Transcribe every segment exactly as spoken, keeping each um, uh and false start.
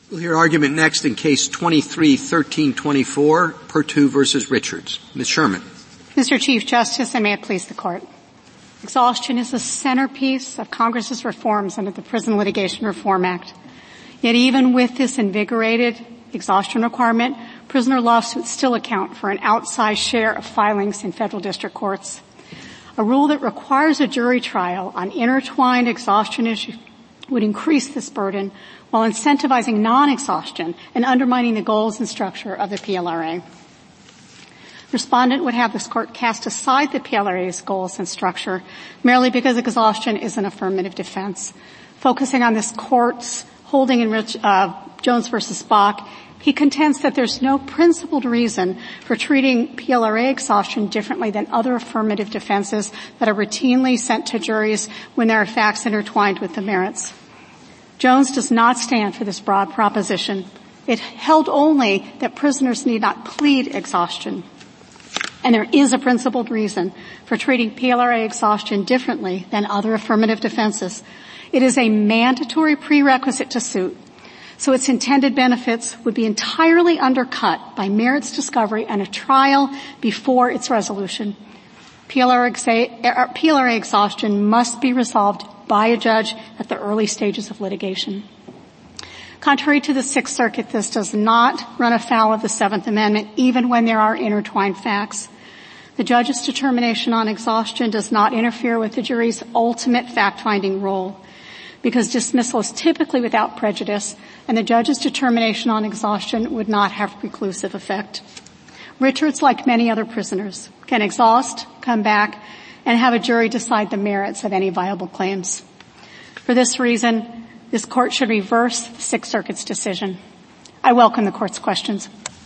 We'll hear argument next in Case twenty-three thirteen twenty-four, Perttu versus Richards. Miz Sherman. Mister Chief Justice, and may it please the Court. Exhaustion is the centerpiece of Congress's reforms under the Prison Litigation Reform Act. Yet even with this invigorated exhaustion requirement, prisoner lawsuits still account for an outsized share of filings in federal district courts. A rule that requires a jury trial on intertwined exhaustion issues would increase this burden while incentivizing non-exhaustion and undermining the goals and structure of the P L R A. Respondent would have this Court cast aside the P L R A's goals and structure merely because exhaustion is an affirmative defense. Focusing on this Court's holding in Rich, uh, Jones versus Bach, he contends that there's no principled reason for treating P L R A exhaustion differently than other affirmative defenses that are routinely sent to juries when there are facts intertwined with the merits. Jones does not stand for this broad proposition. It held only that prisoners need not plead exhaustion. And there is a principled reason for treating P L R A exhaustion differently than other affirmative defenses. It is a mandatory prerequisite to suit, so its intended benefits would be entirely undercut by merits discovery and a trial before its resolution. P L R A exhaustion must be resolved by a judge at the early stages of litigation. Contrary to the Sixth Circuit, this does not run afoul of the Seventh Amendment, even when there are intertwined facts. The judge's determination on exhaustion does not interfere with the jury's ultimate fact-finding role, because dismissal is typically without prejudice, and the judge's determination on exhaustion would not have preclusive effect. Richards, like many other prisoners, can exhaust, come back, and have a jury decide the merits of any viable claims. For this reason, this Court should reverse the Sixth Circuit's decision. I welcome the Court's questions.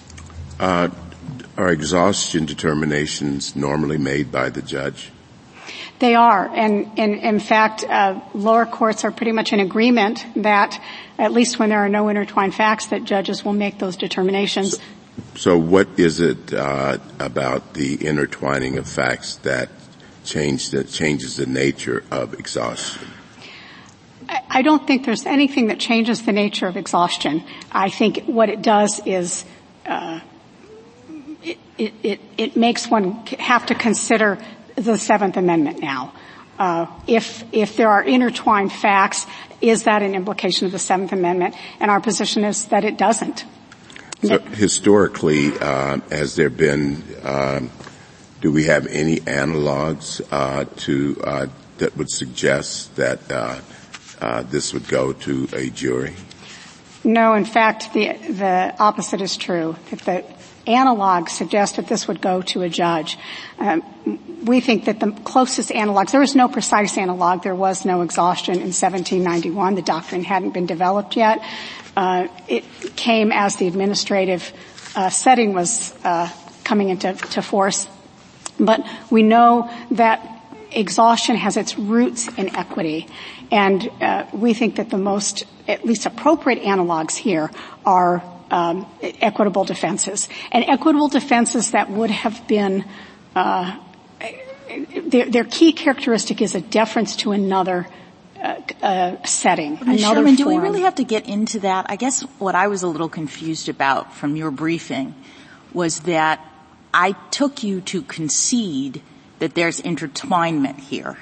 Uh, are exhaustion determinations normally made by the judge? They are, and, and in fact, uh, lower courts are pretty much in agreement that, at least when there are no intertwined facts, that judges will make those determinations. So, so what is it uh, about the intertwining of facts that change that changes the nature of exhaustion? I don't think there's anything that changes the nature of exhaustion. I think what it does is uh, it, it, it, it makes one have to consider the Seventh Amendment now. Uh, if if there are intertwined facts, is that an implication of the Seventh Amendment? And our position is that it doesn't. So historically, uh, has there been, uh, do we have any analogs uh, to uh, that would suggest that uh, uh, this would go to a jury? No, in fact, the the opposite is true. That the analogs suggest that this would go to a judge. Um, we think that the closest analogs, there is no precise analog. There was no exhaustion in seventeen ninety-one. The doctrine hadn't been developed yet. Uh, it came as the administrative uh, setting was uh, coming into to force. But we know that exhaustion has its roots in equity, and uh, we think that the most, at least appropriate analogs here are um, equitable defenses. And equitable defenses that would have been, uh, their, their key characteristic is a deference to another uh, uh, setting, Miz another Sherman, form. do we really have to get into that? I guess what I was a little confused about from your briefing was that I took you to concede that there's intertwinement here.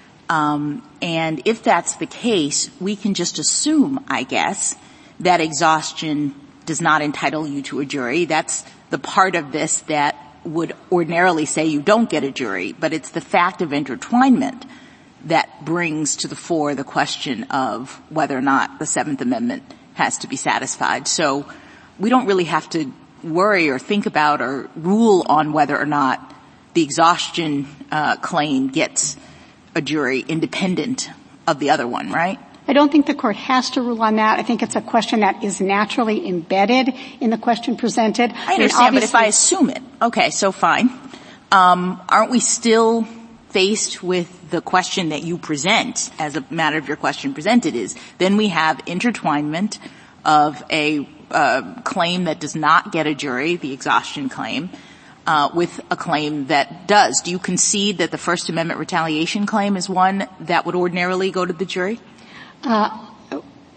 Um, and if that's the case, we can just assume, I guess, that exhaustion does not entitle you to a jury. That's the part of this that would ordinarily say you don't get a jury, but it's the fact of intertwinement that brings to the fore the question of whether or not the Seventh Amendment has to be satisfied. So we don't really have to worry or think about or rule on whether or not the exhaustion uh, claim gets a jury independent of the other one, right? I don't think the Court has to rule on that. I think it's a question that is naturally embedded in the question presented. I understand, I mean, but if I assume it, okay, so fine. Um, aren't we still faced with the question that you present as a matter of your question presented is, then we have intertwinement of a uh, claim that does not get a jury, the exhaustion claim, Uh, with a claim that does. Do you concede that the First Amendment retaliation claim is one that would ordinarily go to the jury? Uh,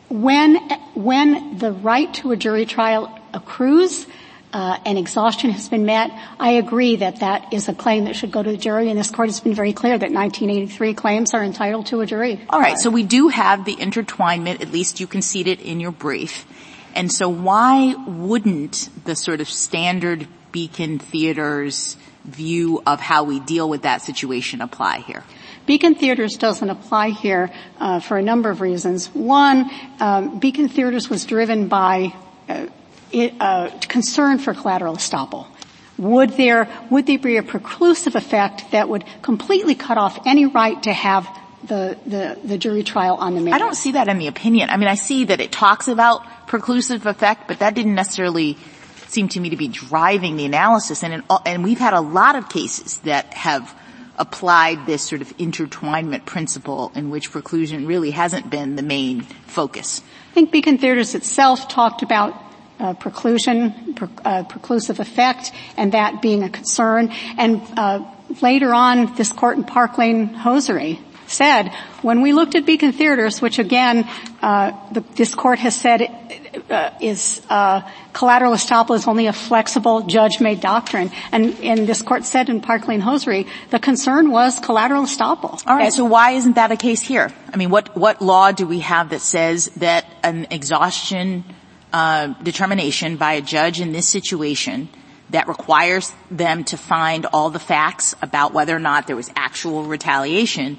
when, when the right to a jury trial accrues, uh, and exhaustion has been met, I agree that that is a claim that should go to the jury, and this Court has been very clear that nineteen eighty-three claims are entitled to a jury. All right, so we do have the intertwinement, at least you conceded in your brief. And so why wouldn't the sort of standard Beacon Theaters view of how we deal with that situation apply here? Beacon Theaters doesn't apply here uh, for a number of reasons. One, um, Beacon Theaters was driven by uh, it, uh, concern for collateral estoppel. Would there would there be a preclusive effect that would completely cut off any right to have the the, the jury trial on the merits? I don't see that in the opinion. I mean, I see that it talks about preclusive effect, but that didn't necessarily seem to me to be driving the analysis. And in, and we've had a lot of cases that have applied this sort of intertwinement principle in which preclusion really hasn't been the main focus. I think Beacon Theaters itself talked about uh, preclusion, per, uh, preclusive effect, and that being a concern. And uh, later on, this Court in Park Lane Hosiery said, when we looked at Beacon Theaters, which again, uh, the, this Court has said uh, is uh, collateral estoppel is only a flexible judge-made doctrine, and, and this Court said in Park Lane Hosiery, the concern was collateral estoppel. All right, so why isn't that a case here? I mean, what what law do we have that says that an exhaustion uh, determination by a judge in this situation that requires them to find all the facts about whether or not there was actual retaliation,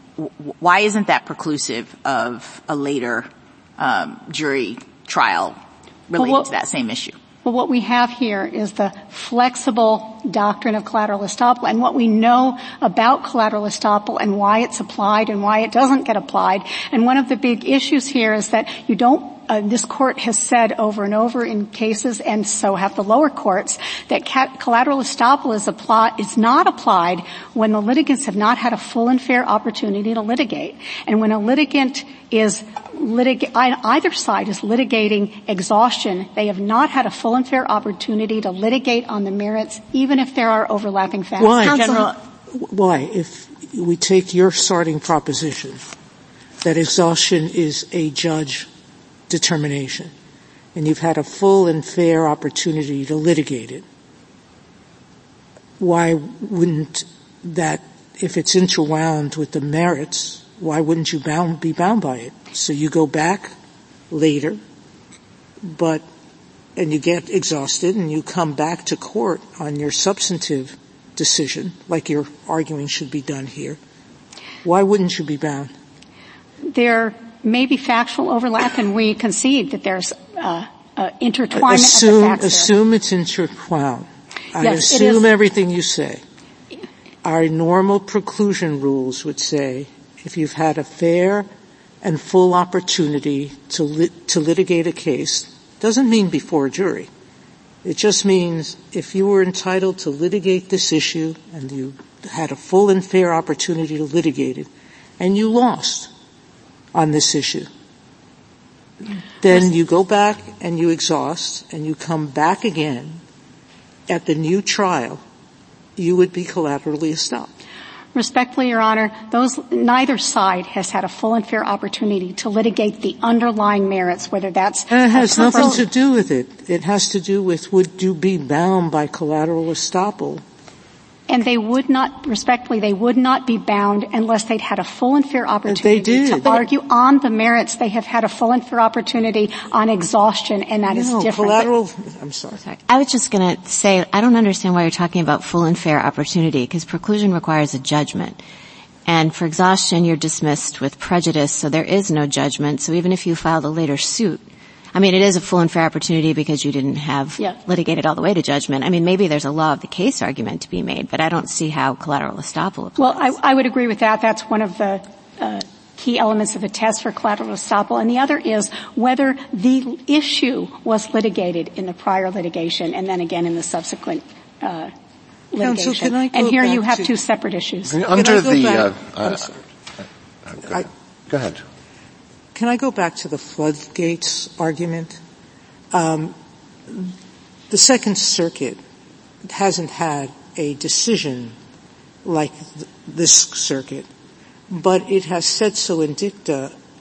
why isn't that preclusive of a later um, jury trial related well, what, to that same issue? Well, what we have here is the flexible doctrine of collateral estoppel, and what we know about collateral estoppel and why it's applied and why it doesn't get applied. And one of the big issues here is that you don't Uh, this Court has said over and over in cases, and so have the lower courts, that ca- collateral estoppel is, apply- is not applied when the litigants have not had a full and fair opportunity to litigate. And when a litigant is litig- either side is litigating exhaustion, they have not had a full and fair opportunity to litigate on the merits, even if there are overlapping facts. Why? General- Why? If we take your starting proposition that exhaustion is a judge determination, and you've had a full and fair opportunity to litigate it, why wouldn't that, if it's interwound with the merits, why wouldn't you bound, be bound by it? So you go back later, but, and you get exhausted, and you come back to court on your substantive decision, like you're arguing should be done here. Why wouldn't you be bound? There may be factual overlap, and we concede that there's uh, uh, intertwinement assume, of the facts Assume there. it's intertwined. I yes, assume everything you say. Our normal preclusion rules would say if you've had a fair and full opportunity to lit, to litigate a case, doesn't mean before a jury. It just means if you were entitled to litigate this issue and you had a full and fair opportunity to litigate it, and you lost on this issue, then you go back and you exhaust and you come back again at the new trial, you would be collaterally estopped. Respectfully, Your Honor, those, neither side has had a full and fair opportunity to litigate the underlying merits, whether that's... And it has nothing to do with it. It has to do with would you be bound by collateral estoppel. And they would not, respectfully, they would not be bound unless they'd had a full and fair opportunity they did. to argue on the merits. They have had a full and fair opportunity on exhaustion, and that no, is different. Collateral, I'm sorry. I was just going to say, I don't understand why you're talking about full and fair opportunity, because preclusion requires a judgment. And for exhaustion, you're dismissed with prejudice, so there is no judgment. So even if you filed a later suit, I mean, it is a full and fair opportunity because you didn't have yeah. litigated all the way to judgment. I mean, maybe there's a law of the case argument to be made, but I don't see how collateral estoppel applies. Well, I, I would agree with that. That's one of the uh, key elements of a test for collateral estoppel. And the other is whether the issue was litigated in the prior litigation and then again in the subsequent uh, litigation. Counsel, can I go and here back you have to, two separate issues. Under the uh, uh, uh, go, I, go ahead. Can I go back to the floodgates argument? Um, the Second Circuit hasn't had a decision like th- this circuit, but it has said so in dicta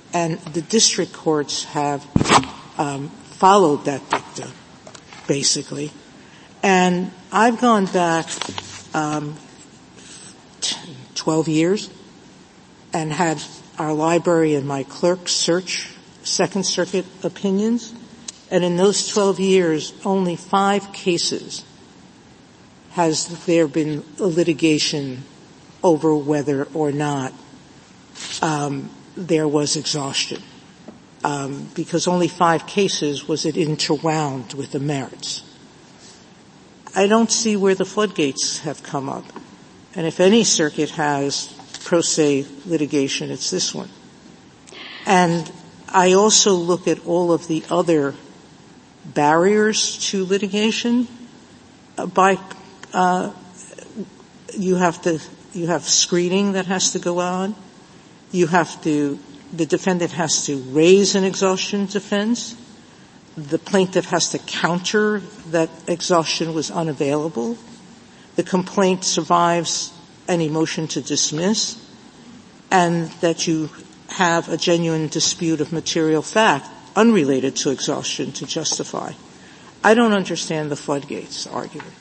and the district courts have um, followed that dicta, basically. And I've gone back um, twelve years and had our library and my clerks search Second Circuit opinions, and in those twelve years, only five cases has there been a litigation over whether or not um, there was exhaustion. Um, because only five cases was it interwound with the merits. I don't see where the floodgates have come up. And if any circuit has pro se litigation, it's this one. And I also look at all of the other barriers to litigation. Uh, by uh, you have to you have screening that has to go on. You have to the defendant has to raise an exhaustion defense. The plaintiff has to counter that exhaustion was unavailable. The complaint survives any motion to dismiss, and that you have a genuine dispute of material fact unrelated to exhaustion to justify. I don't understand the floodgates argument.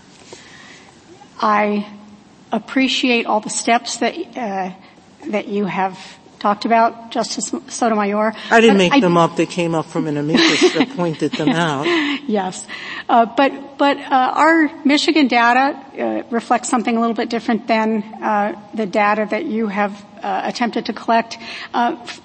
I appreciate all the steps that uh, that you have talked about, Justice Sotomayor. I didn't but make I, them up. They came up from an amicus that pointed them out. Yes. Uh, but, but, uh, our Michigan data, uh, reflects something a little bit different than, uh, the data that you have, uh, attempted to collect. Uh, f-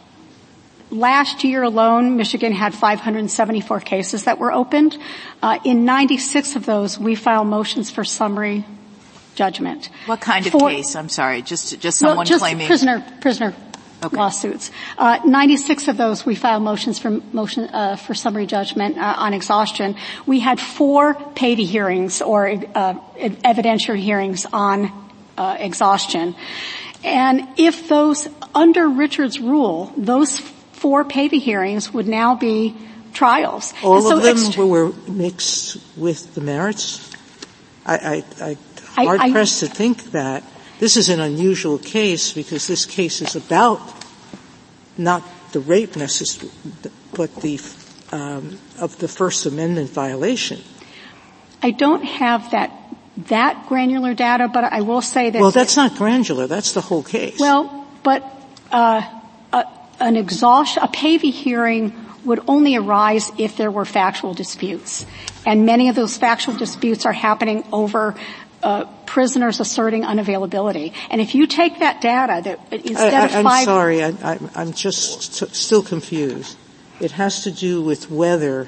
last year alone, Michigan had five hundred seventy-four cases that were opened. Uh, in ninety-six of those, we filed motions for summary judgment. What kind of for, case? I'm sorry, just, just someone well, just claiming. prisoner, prisoner. Okay. Lawsuits. Uh, ninety-six of those we filed motions for motion uh, for summary judgment uh, on exhaustion. We had four Pavey hearings or uh, evidentiary hearings on uh, exhaustion. And if those under Richard's rule, those four Pavey hearings would now be trials. All so of them ext- were mixed with the merits. I, I, I hard I, I, pressed to think that. This is an unusual case because this case is about not the rape necessarily, but the um, of the First Amendment violation. I don't have that that granular data, but I will say that. Well, that's not granular. That's the whole case. Well, but uh, a, an exhaustion, a Pavey hearing would only arise if there were factual disputes, and many of those factual disputes are happening over. Uh, prisoners asserting unavailability. And if you take that data that instead I, I, of five... I'm sorry, I, I, I'm just st- still confused. It has to do with whether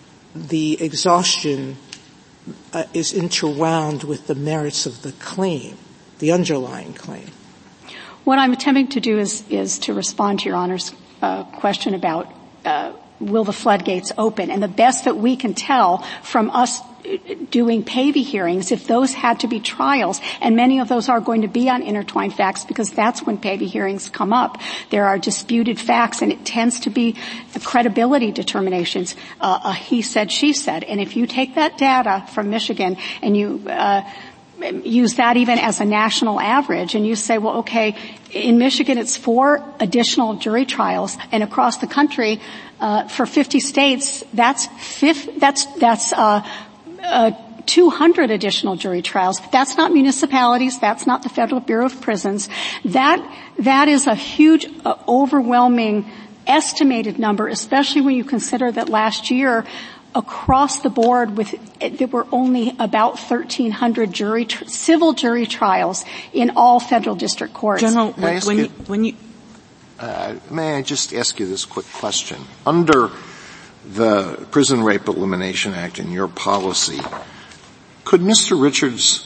the exhaustion uh, is interwound with the merits of the claim, the underlying claim. What I'm attempting to do is, is to respond to Your Honor's uh, question about uh, will the floodgates open. And the best that we can tell from us doing Pavey hearings, if those had to be trials, and many of those are going to be on intertwined facts because that's when Pavey hearings come up. There are disputed facts, and it tends to be the credibility determinations, uh, a he said, she said. And if you take that data from Michigan and you uh use that even as a national average, and you say, well, okay, in Michigan it's four additional jury trials, and across the country, uh for fifty states, that's fifth, that's that's uh Uh, two hundred additional jury trials. But that's not municipalities. That's not the Federal Bureau of Prisons. That, that is a huge, uh, overwhelming estimated number, especially when you consider that last year, across the board, with there were only about thirteen hundred jury, tr- civil jury trials in all federal district courts. General, when, when you, when you uh, may I just ask you this quick question? Under the Prison Rape Elimination Act and your policy, could Mister Richards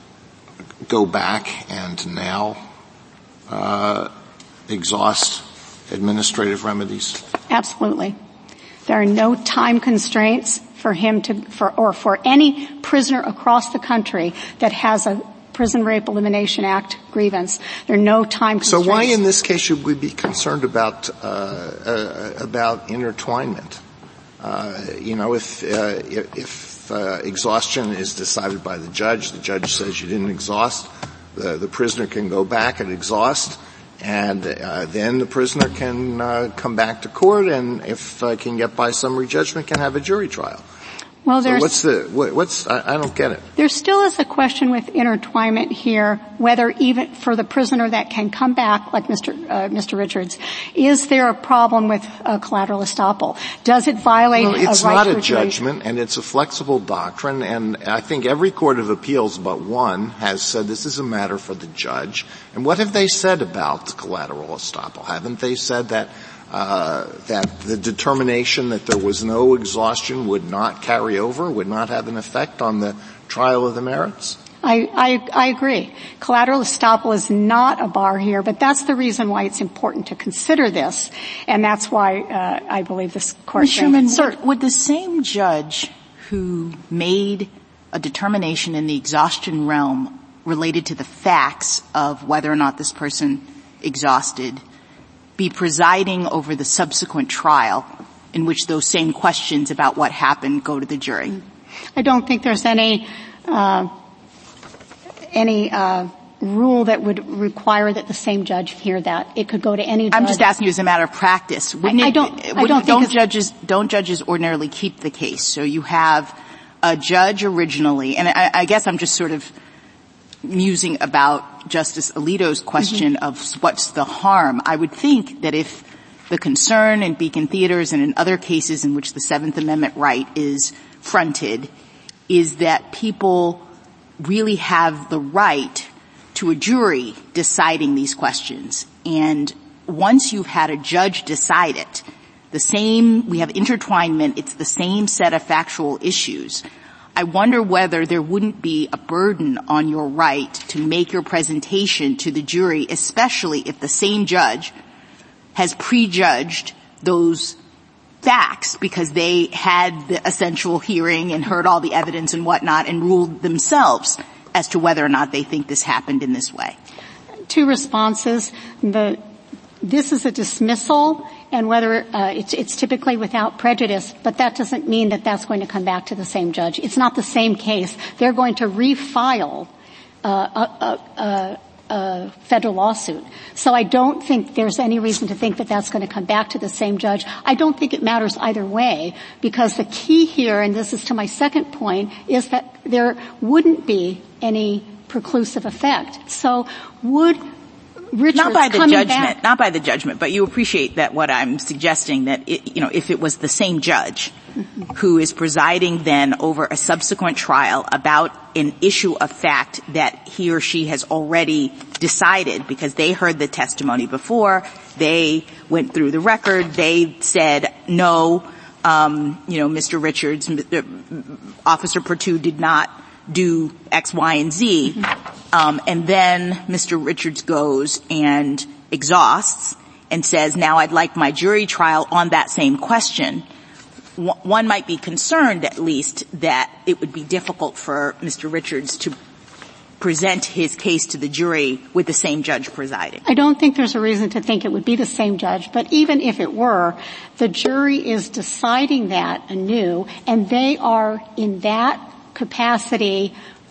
go back and now uh, exhaust administrative remedies? Absolutely. There are no time constraints for him to, for, or for any prisoner across the country that has a Prison Rape Elimination Act grievance. There are no time constraints. So why in this case should we be concerned about, uh, uh about intertwinement? Uh, you know, if, uh, if, uh, exhaustion is decided by the judge, the judge says you didn't exhaust, the, the prisoner can go back and exhaust, And uh, then the prisoner can uh, come back to court, and if uh, can get by summary judgment, can have a jury trial. Well, there's, so what's the, what, what's, I, I don't get it. There still is a question with intertwinement here, whether even for the prisoner that can come back, like Mister Uh, Mister Richards, is there a problem with uh, collateral estoppel? Does it violate well, a right to a jury? It's not a judgment, and it's a flexible doctrine, and I think every court of appeals but one has said this is a matter for the judge. And what have they said about collateral estoppel? Haven't they said that Uh, that the determination that there was no exhaustion would not carry over, would not have an effect on the trial of the merits? I, I, I agree. Collateral estoppel is not a bar here, but that's the reason why it's important to consider this, and that's why uh, I believe this court. Miz Sherman, would, would the same judge who made a determination in the exhaustion realm related to the facts of whether or not this person exhausted be presiding over the subsequent trial in which those same questions about what happened go to the jury? I don't think there's any uh, any uh, rule that would require that the same judge hear that. It could go to any judge. I'm just asking you as a matter of practice. Wouldn't I, I don't. It, I don't. Don't judges don't judges ordinarily keep the case? So you have a judge originally, and I, I guess I'm just sort of musing about Justice Alito's question mm-hmm. of what's the harm. I would think that if the concern in Beacon Theaters and in other cases in which the Seventh Amendment right is fronted is that people really have the right to a jury deciding these questions. And once you've had a judge decide it, the same, we have intertwinement, it's the same set of factual issues. I wonder whether there wouldn't be a burden on your right to make your presentation to the jury, especially if the same judge has prejudged those facts because they had the essential hearing and heard all the evidence and whatnot and ruled themselves as to whether or not they think this happened in this way. Two responses. The, this is a dismissal, and whether uh, it's, it's typically without prejudice, but that doesn't mean that that's going to come back to the same judge. It's not the same case. They're going to refile uh, a, a, a, a federal lawsuit. So I don't think there's any reason to think that that's going to come back to the same judge. I don't think it matters either way, because the key here, and this is to my second point, is that there wouldn't be any preclusive effect. So would Richards not by the coming judgment, back. not by the judgment, but you appreciate that what I'm suggesting that, it, you know, if it was the same judge mm-hmm. who is presiding then over a subsequent trial about an issue of fact that he or she has already decided because they heard the testimony before, they went through the record, they said no, um, you know, Mister Richards, uh, Officer Perttu did not do X, Y, and Z, mm-hmm. um, and then Mister Richards goes and exhausts and says, now I'd like my jury trial on that same question. W- one might be concerned, at least, that it would be difficult for Mister Richards to present his case to the jury with the same judge presiding. I don't think there's a reason to think it would be the same judge, but even if it were, the jury is deciding that anew, and they are in that capacity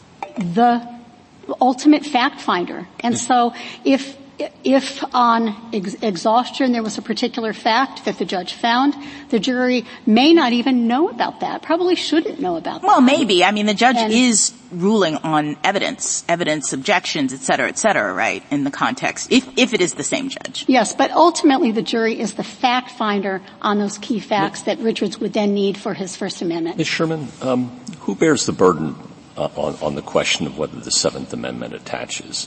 the ultimate fact finder. And so if if on ex- exhaustion there was a particular fact that the judge found, the jury may not even know about that, probably shouldn't know about that. Well, maybe. I mean, the judge and, is ruling on evidence, evidence, objections, et cetera, et cetera, right, in the context, if, if it is the same judge. Yes, but ultimately the jury is the fact finder on those key facts that Richards would then need for his First Amendment. Miz Sherman, um, who bears the burden uh, on, on the question of whether the Seventh Amendment attaches?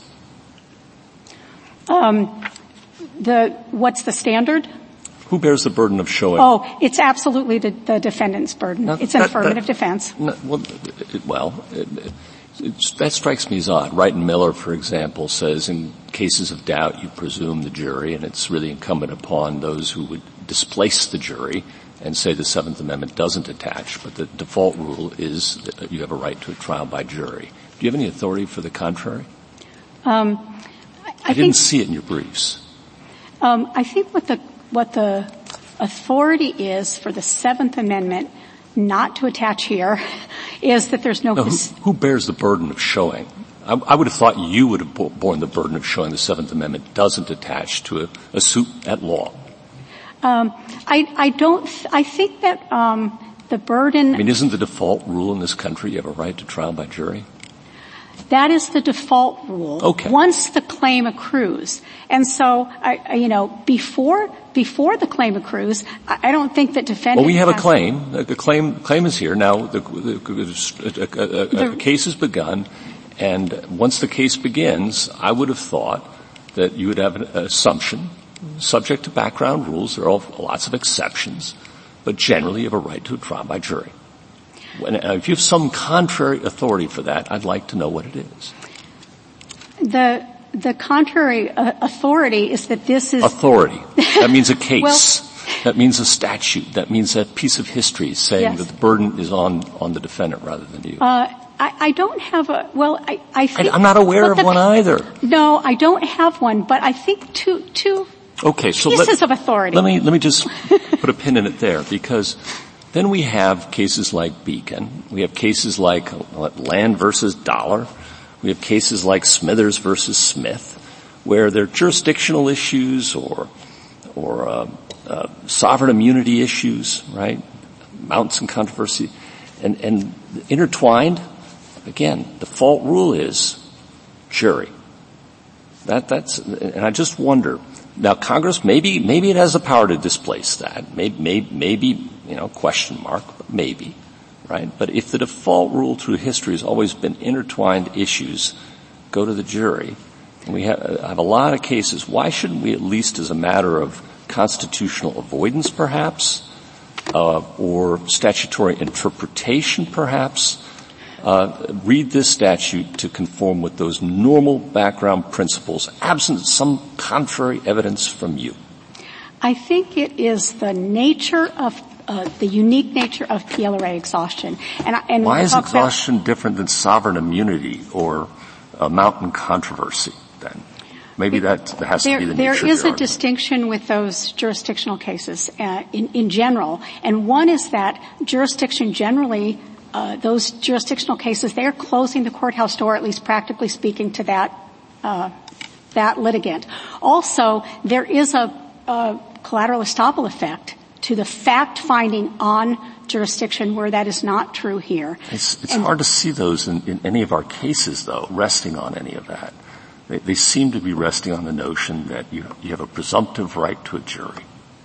Um, the, what's the standard? Who bears the burden of showing? Oh, it's absolutely the, the defendant's burden. Now, it's an that, affirmative that, defense. No, well, it, well it, it, it, that strikes me as odd. Wright and Miller, for example, says in cases of doubt you presume the jury, and it's really incumbent upon those who would displace the jury and say the Seventh Amendment doesn't attach, but the default rule is that you have a right to a trial by jury. Do you have any authority for the contrary? Um, I, I didn't think, see it in your briefs. Um, I think what the what the authority is for the Seventh Amendment not to attach here is that there's no. no who, who bears the burden of showing I, I would have thought you would have borne the burden of showing the Seventh Amendment doesn't attach to a, a suit at law. Um, I, I don't. Th- I think that um, the burden. I mean, isn't the default rule in this country you have a right to trial by jury? That is the default rule. Okay. Once the claim accrues, and so I, I, you know, before before the claim accrues, I, I don't think that defendants. Well, we have have a claim. The claim claim is here now. The, the, a, a, a, a case has begun, and once the case begins, I would have thought that you would have an assumption, subject to background rules. There are lots of exceptions, but generally you have a right to a trial by jury. When, uh, if you have some contrary authority for that, I'd like to know what it is. The the contrary uh, authority is that this is authority. That means a case. Well, that means a statute. That means a piece of history saying yes. that the burden is on on the defendant rather than you. Uh, I, I don't have a well. I, I think I, I'm not aware of the, one either. No, I don't have one. But I think two two okay, so pieces let, of authority. Let me let me just put a pin in it there, because then we have cases like Beacon. We have cases like Land versus Dollar. We have cases like Smithers versus Smith, where there are jurisdictional issues or or uh, uh, sovereign immunity issues, right? Mounts in controversy, and and intertwined. Again, default rule is jury. That that's, and I just wonder. Now, Congress, maybe, maybe it has the power to displace that. Maybe, maybe, maybe, you know, question mark, but maybe, right? But if the default rule through history has always been intertwined issues, go to the jury. And we have, have a lot of cases. Why shouldn't we, at least as a matter of constitutional avoidance, perhaps, uh, or statutory interpretation, perhaps, Uh, read this statute to conform with those normal background principles, absent some contrary evidence from you? I think it is the nature of uh, the unique nature of P L R A exhaustion. And, and why is exhaustion about, different than sovereign immunity or a mountain controversy? Then maybe that, that has there, to be the there nature is of the a argument. distinction with those jurisdictional cases uh, in, in general, and one is that jurisdiction generally. Uh, those jurisdictional cases, they are closing the courthouse door, at least practically speaking, to that uh, that litigant. Also, there is a, a collateral estoppel effect to the fact-finding on jurisdiction where that is not true here. It's, it's and, hard to see those in, in any of our cases, though, resting on any of that. They, they seem to be resting on the notion that you, you have a presumptive right to a jury.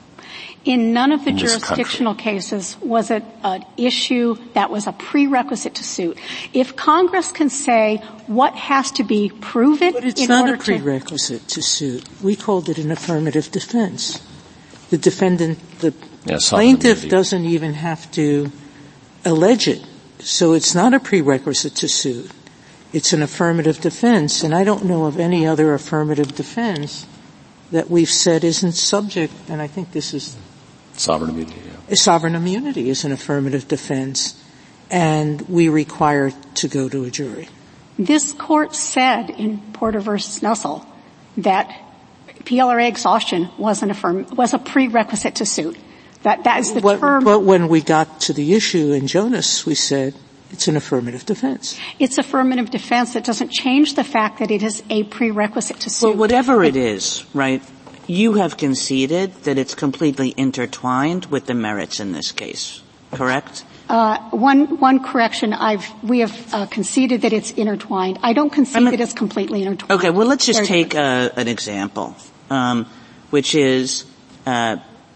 In none of the in jurisdictional cases was it an issue that was a prerequisite to suit. If Congress can say what has to be proven but it's in not order a prerequisite to, to suit. We called it an affirmative defense. The defendant, the yeah, plaintiff doesn't even have to allege it. So it's not a prerequisite to suit. It's an affirmative defense, and I don't know of any other affirmative defense that we've said isn't subject, and I think this is sovereign immunity. Yeah. Sovereign immunity is an affirmative defense, and we require it to go to a jury. This court said in Porter versus Nussel that P L R A exhaustion was an affirm was a prerequisite to suit. That that is the but, term. But when we got to the issue in Jonas, we said it's an affirmative defense. It's affirmative defense. It doesn't change the fact that it is a prerequisite to suit. Well, whatever it is, right? You have conceded that it's completely intertwined with the merits in this case, correct? Uh, one, one correction. I've, we have uh, conceded that it's intertwined. I don't concede that it's completely intertwined. Okay, well, let's just take a, an example, um, which is uh,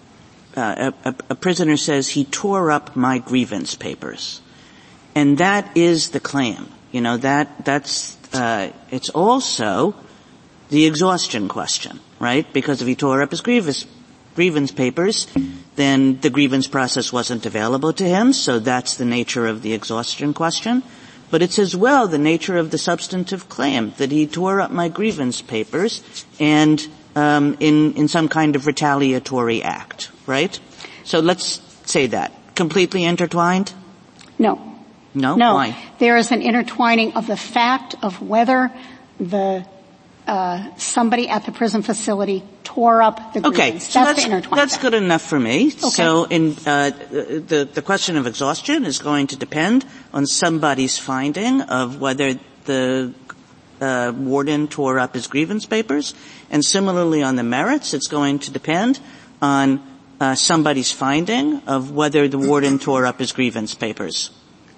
uh, a, a prisoner says he tore up my grievance papers, and that is the claim. You know, that that's uh, it's also the exhaustion question, right? Because if he tore up his grievance, grievance papers, then the grievance process wasn't available to him, so that's the nature of the exhaustion question. But it's as well the nature of the substantive claim, that he tore up my grievance papers and um, in, in some kind of retaliatory act, right? So let's say that. Completely intertwined? No. No? No. Why? There is an intertwining of the fact of whether the Uh, somebody at the prison facility tore up the grievance. Okay, so that's, that's, the that's good enough for me. Okay. So in, uh, the, the question of exhaustion is going to depend on somebody's finding of whether the uh, warden tore up his grievance papers. And similarly on the merits, it's going to depend on uh, somebody's finding of whether the warden tore up his grievance papers.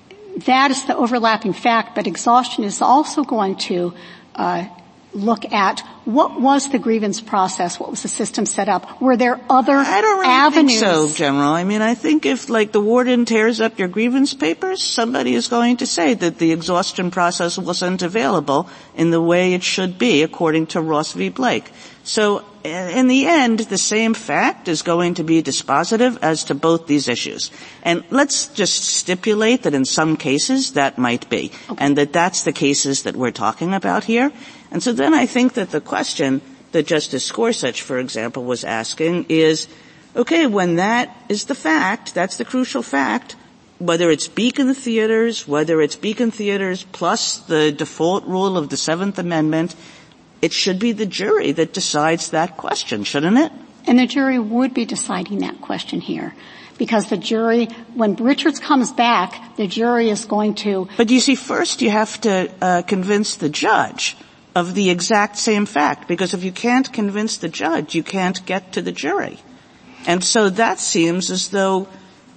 That is the overlapping fact, but exhaustion is also going to uh, look at what was the grievance process, what was the system set up, were there other I don't really avenues? think so, General. I mean, I think if, like, the warden tears up your grievance papers, somebody is going to say that the exhaustion process wasn't available in the way it should be, according to Ross v. Blake. So, in the end, the same fact is going to be dispositive as to both these issues. And let's just stipulate that in some cases that might be, okay, and that that's the cases that we're talking about here. And so then I think that the question that Justice Gorsuch, for example, was asking is, okay, when that is the fact, that's the crucial fact, whether it's Beacon Theaters, whether it's Beacon Theaters plus the default rule of the Seventh Amendment, it should be the jury that decides that question, shouldn't it? And the jury would be deciding that question here. Because the jury, when Richards comes back, the jury is going to... But you see, first you have to uh, convince the judge of the exact same fact. Because if you can't convince the judge, you can't get to the jury. And so that seems as though,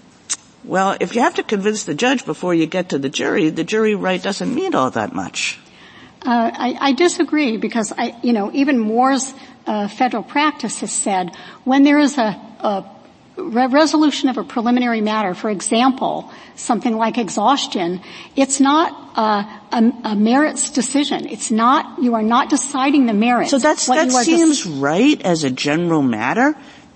well, if you have to convince the judge before you get to the jury, the jury right doesn't mean all that much. Uh, I, I disagree because I, you know, even Moore's uh, federal practice has said when there is a, a re- resolution of a preliminary matter, for example, something like exhaustion, it's not uh, a, a merits decision. It's not. You are not deciding the merits. So that's what that seems des- right as a general matter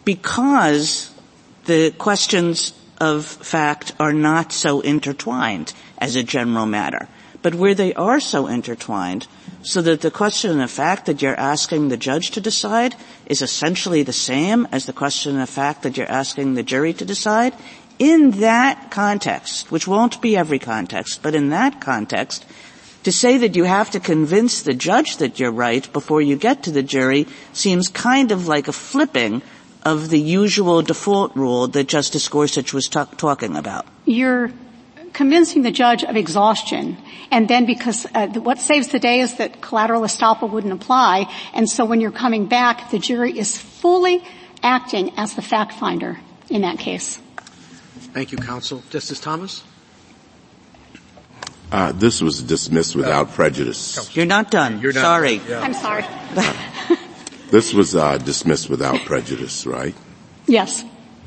because the questions of fact are not so intertwined as a general matter. But where they are so intertwined, so that the question of fact that you're asking the judge to decide is essentially the same as the question of fact that you're asking the jury to decide, in that context, which won't be every context, but in that context, to say that you have to convince the judge that you're right before you get to the jury seems kind of like a flipping of the usual default rule that Justice Gorsuch was ta- talking about. You're convincing the judge of exhaustion, and then because uh, what saves the day is that collateral estoppel wouldn't apply, and so when you're coming back, the jury is fully acting as the fact finder in that case. Thank you, counsel. Justice Thomas? Uh, this was dismissed without uh, prejudice. You're not done. You're not sorry. Done. Yeah. I'm sorry. This was uh, dismissed without prejudice, right? Yes.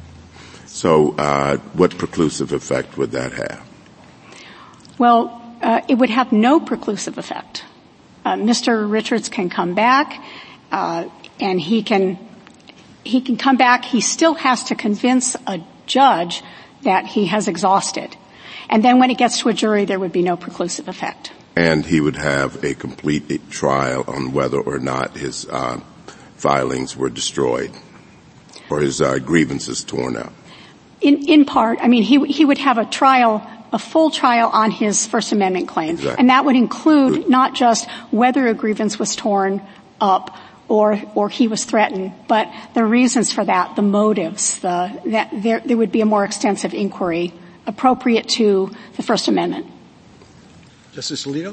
So uh, what preclusive effect would that have? Well, uh, it would have no preclusive effect. Uh, Mister Richards can come back, uh, and he can, he can come back. He still has to convince a judge that he has exhausted. And then when it gets to a jury, there would be no preclusive effect. And he would have a complete trial on whether or not his, uh, filings were destroyed or his, uh, grievances torn up. In, in part, I mean, he, he would have a trial, a full trial on his First Amendment claim. Exactly. And that would include not just whether a grievance was torn up or, or he was threatened, but the reasons for that, the motives, the, that there, there would be a more extensive inquiry appropriate to the First Amendment. Justice Alito?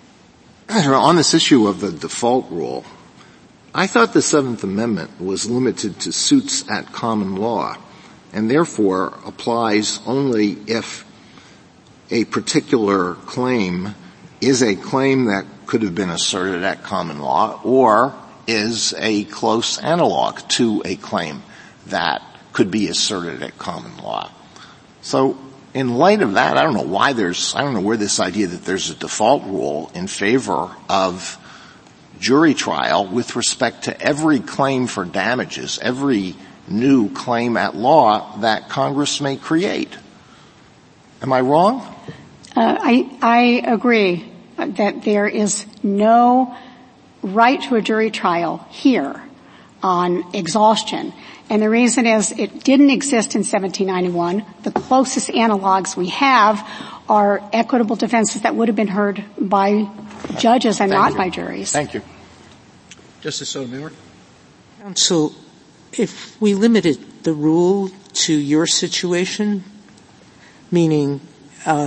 On this issue of the default rule, I thought the Seventh Amendment was limited to suits at common law, and therefore applies only if a particular claim is a claim that could have been asserted at common law or is a close analog to a claim that could be asserted at common law. So in light of that, I don't know why there's, I don't know where this idea that there's a default rule in favor of jury trial with respect to every claim for damages, every new claim at law that Congress may create. Am I wrong? Uh, I, I agree that there is no right to a jury trial here on exhaustion. And the reason is it didn't exist in seventeen ninety-one. The closest analogs we have are equitable defenses that would have been heard by judges and Thank not you. by juries. Thank you. Justice Sotomayor? Counsel, if we limited the rule to your situation, meaning um,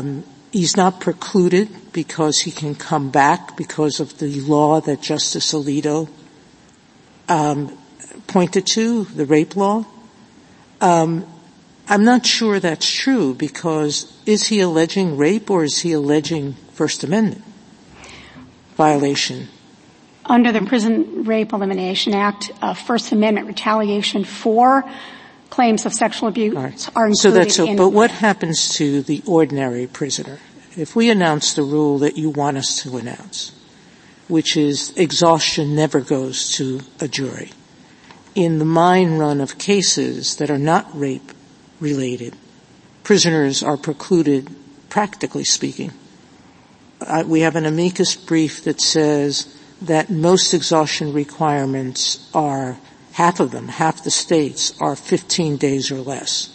he's not precluded because he can come back because of the law that Justice Alito um, pointed to, the rape law. Um, I'm not sure that's true because is he alleging rape or is he alleging First Amendment violation? Under the Prison Rape Elimination Act, uh, First Amendment retaliation for claims of sexual abuse right. are included. So that's so, in but what happens to the ordinary prisoner? If we announce the rule that you want us to announce, which is exhaustion never goes to a jury, in the mine run of cases that are not rape related, prisoners are precluded, practically speaking. Uh, we have an amicus brief that says that most exhaustion requirements are, half of them, half the states, are fifteen days or less.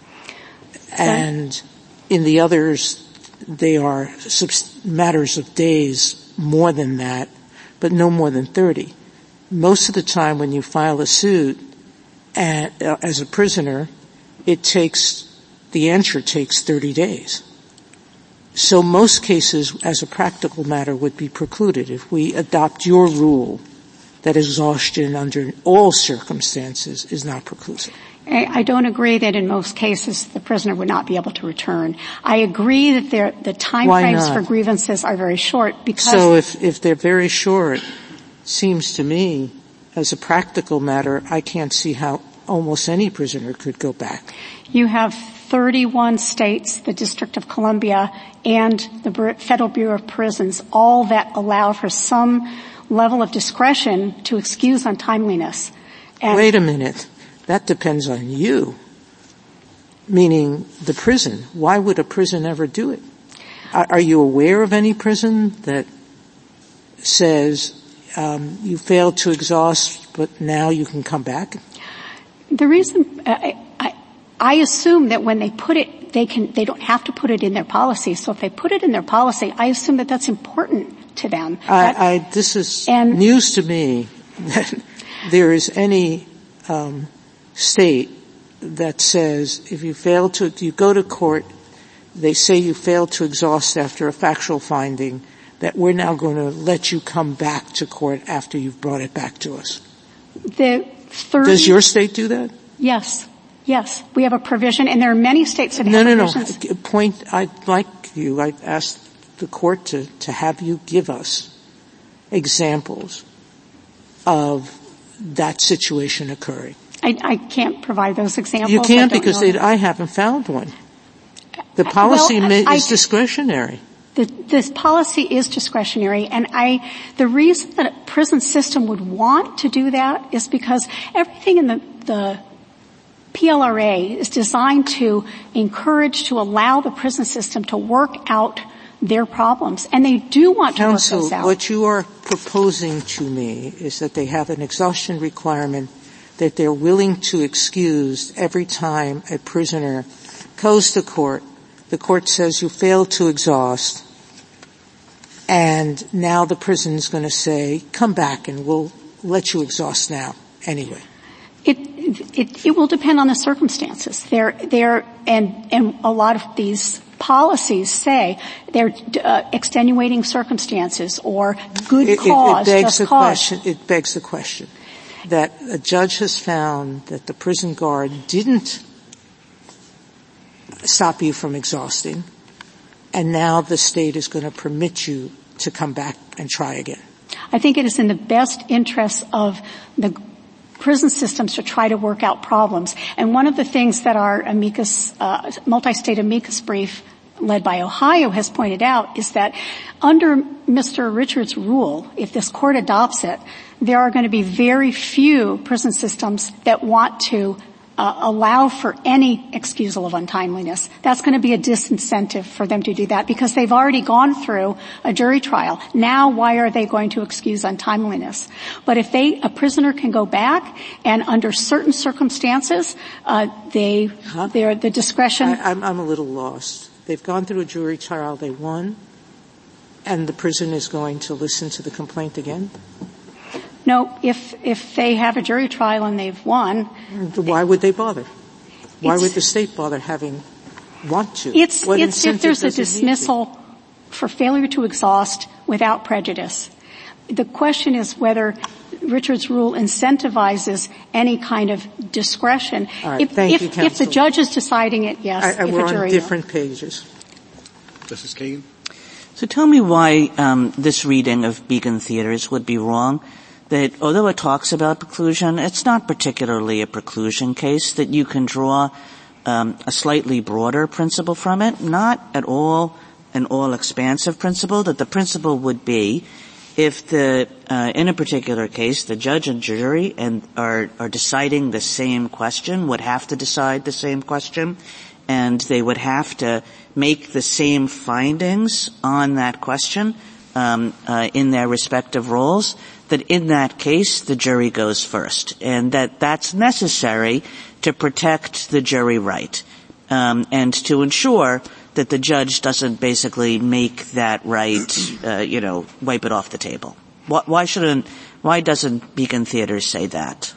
And in the others, they are subs- matters of days more than that, but no more than thirty. Most of the time when you file a suit and, uh, as a prisoner, it takes, the answer takes thirty days. So most cases, as a practical matter, would be precluded if we adopt your rule that exhaustion under all circumstances is not preclusive. I don't agree that in most cases the prisoner would not be able to return. I agree that there, the time Why frames not? for grievances are very short because... So if, if they're very short, seems to me, as a practical matter, I can't see how almost any prisoner could go back. You have thirty-one states, the District of Columbia, and the Federal Bureau of Prisons, all that allow for some level of discretion to excuse untimeliness. And Wait a minute. That depends on you, meaning the prison. Why would a prison ever do it? Are, are you aware of any prison that says um, you failed to exhaust, but now you can come back? The reason uh, I, I, I assume that when they put it, they can. They don't have to put it in their policy. So if they put it in their policy, I assume that that's important to them. I, that, I, this is and, news to me that there is any um, state that says if you fail to, you go to court, they say you failed to exhaust after a factual finding, that we're now going to let you come back to court after you've brought it back to us. The thirty Does your state do that? Yes. Yes. We have a provision, and there are many states that no, have no, provisions. No, no. Point, I'd like you, I asked the court to, to have you give us examples of that situation occurring. I, I can't provide those examples. You can't I because they, I haven't found one. The I, policy well, ma- I, is discretionary. The, this policy is discretionary, and I, the reason that a prison system would want to do that is because everything in the, the P L R A is designed to encourage, to allow the prison system to work out their problems, and they do want Counsel, to work those out. What you are proposing to me is that they have an exhaustion requirement that they're willing to excuse every time a prisoner goes to court. The court says you failed to exhaust, and now the prison is going to say, come back and we'll let you exhaust now anyway. It, it, it will depend on the circumstances. There, there, and, and a lot of these policies say they're uh, extenuating circumstances or good it, cause, it, it begs just the cause. question, it begs the question that a judge has found that the prison guard didn't stop you from exhausting, and now the state is going to permit you to come back and try again. I think it is in the best interest of the prison systems to try to work out problems. And one of the things that our amicus, uh, multi-state amicus brief led by Ohio has pointed out is that under Mister Richards' rule, if this court adopts it, there are going to be very few prison systems that want to Uh, allow for any excusal of untimeliness. That's going to be a disincentive for them to do that because they've already gone through a jury trial. Now why are they going to excuse untimeliness? But if they, a prisoner can go back and under certain circumstances, uh, they, huh? they're the discretion. I, I'm, I'm a little lost. They've gone through a jury trial, they won, and the prison is going to listen to the complaint again? No, if, if they have a jury trial and they've won. Why would they bother? Why would the state bother having want to? It's, what it's if there's a dismissal for failure to exhaust without prejudice. The question is whether Richard's rule incentivizes any kind of discretion. All right, if, thank if, you, counsel. if the judge is deciding it, yes. I, I, if we're a jury on different no. pages. Justice Kagan? So tell me why um, this reading of Beacon Theaters would be wrong. That although it talks about preclusion, it's not particularly a preclusion case, that you can draw um, a slightly broader principle from it, not at all an all-expansive principle, that the principle would be if the, uh, in a particular case, the judge and jury and are, are deciding the same question, would have to decide the same question, and they would have to make the same findings on that question, um, uh, in their respective roles, that in that case, the jury goes first, and that that's necessary to protect the jury right, um, and to ensure that the judge doesn't basically make that right, uh, you know, wipe it off the table. Why, why shouldn't, why doesn't Beacon Theaters say that?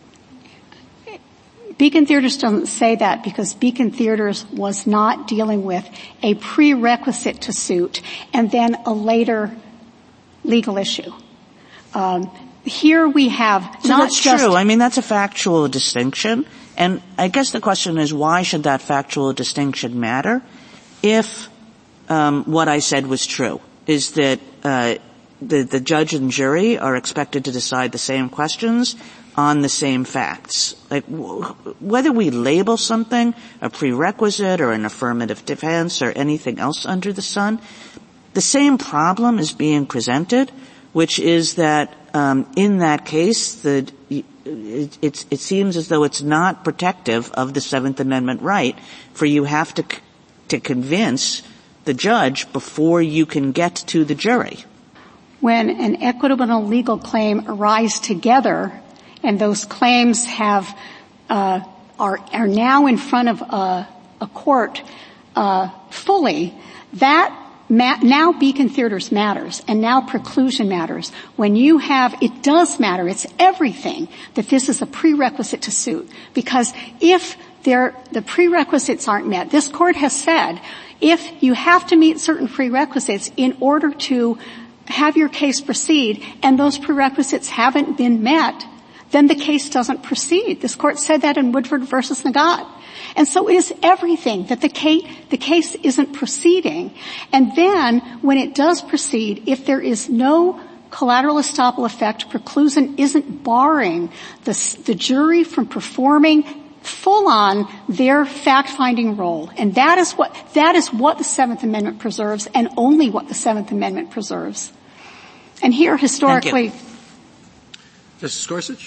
Beacon Theaters doesn't say that because Beacon Theaters was not dealing with a prerequisite to suit and then a later legal issue. Um, here we have so not that's just true. I mean, that's a factual distinction, and I guess the question is, why should that factual distinction matter? If um, what I said was true, is that uh, the, the judge and jury are expected to decide the same questions on the same facts. Like w- whether we label something a prerequisite or an affirmative defense or anything else under the sun, the same problem is being presented, which is that um, in that case, the it, it, it seems as though it's not protective of the Seventh Amendment right, for you have to c- to convince the judge before you can get to the jury. When an equitable and a legal claim arise together, and those claims have uh, are are now in front of a, a court uh, fully, that ma- now Beacon Theaters matters, and now preclusion matters. When you have, it does matter. It's everything that this is a prerequisite to suit, because if There, the prerequisites aren't met. This court has said if you have to meet certain prerequisites in order to have your case proceed and those prerequisites haven't been met, then the case doesn't proceed. This court said that in Woodford versus Nagat. And so it is everything that the case, the case isn't proceeding. And then when it does proceed, if there is no collateral estoppel effect, preclusion isn't barring the, the jury from performing full on their fact-finding role. And that is what, that is what the Seventh Amendment preserves, and only what the Seventh Amendment preserves. And here, historically. Justice Gorsuch?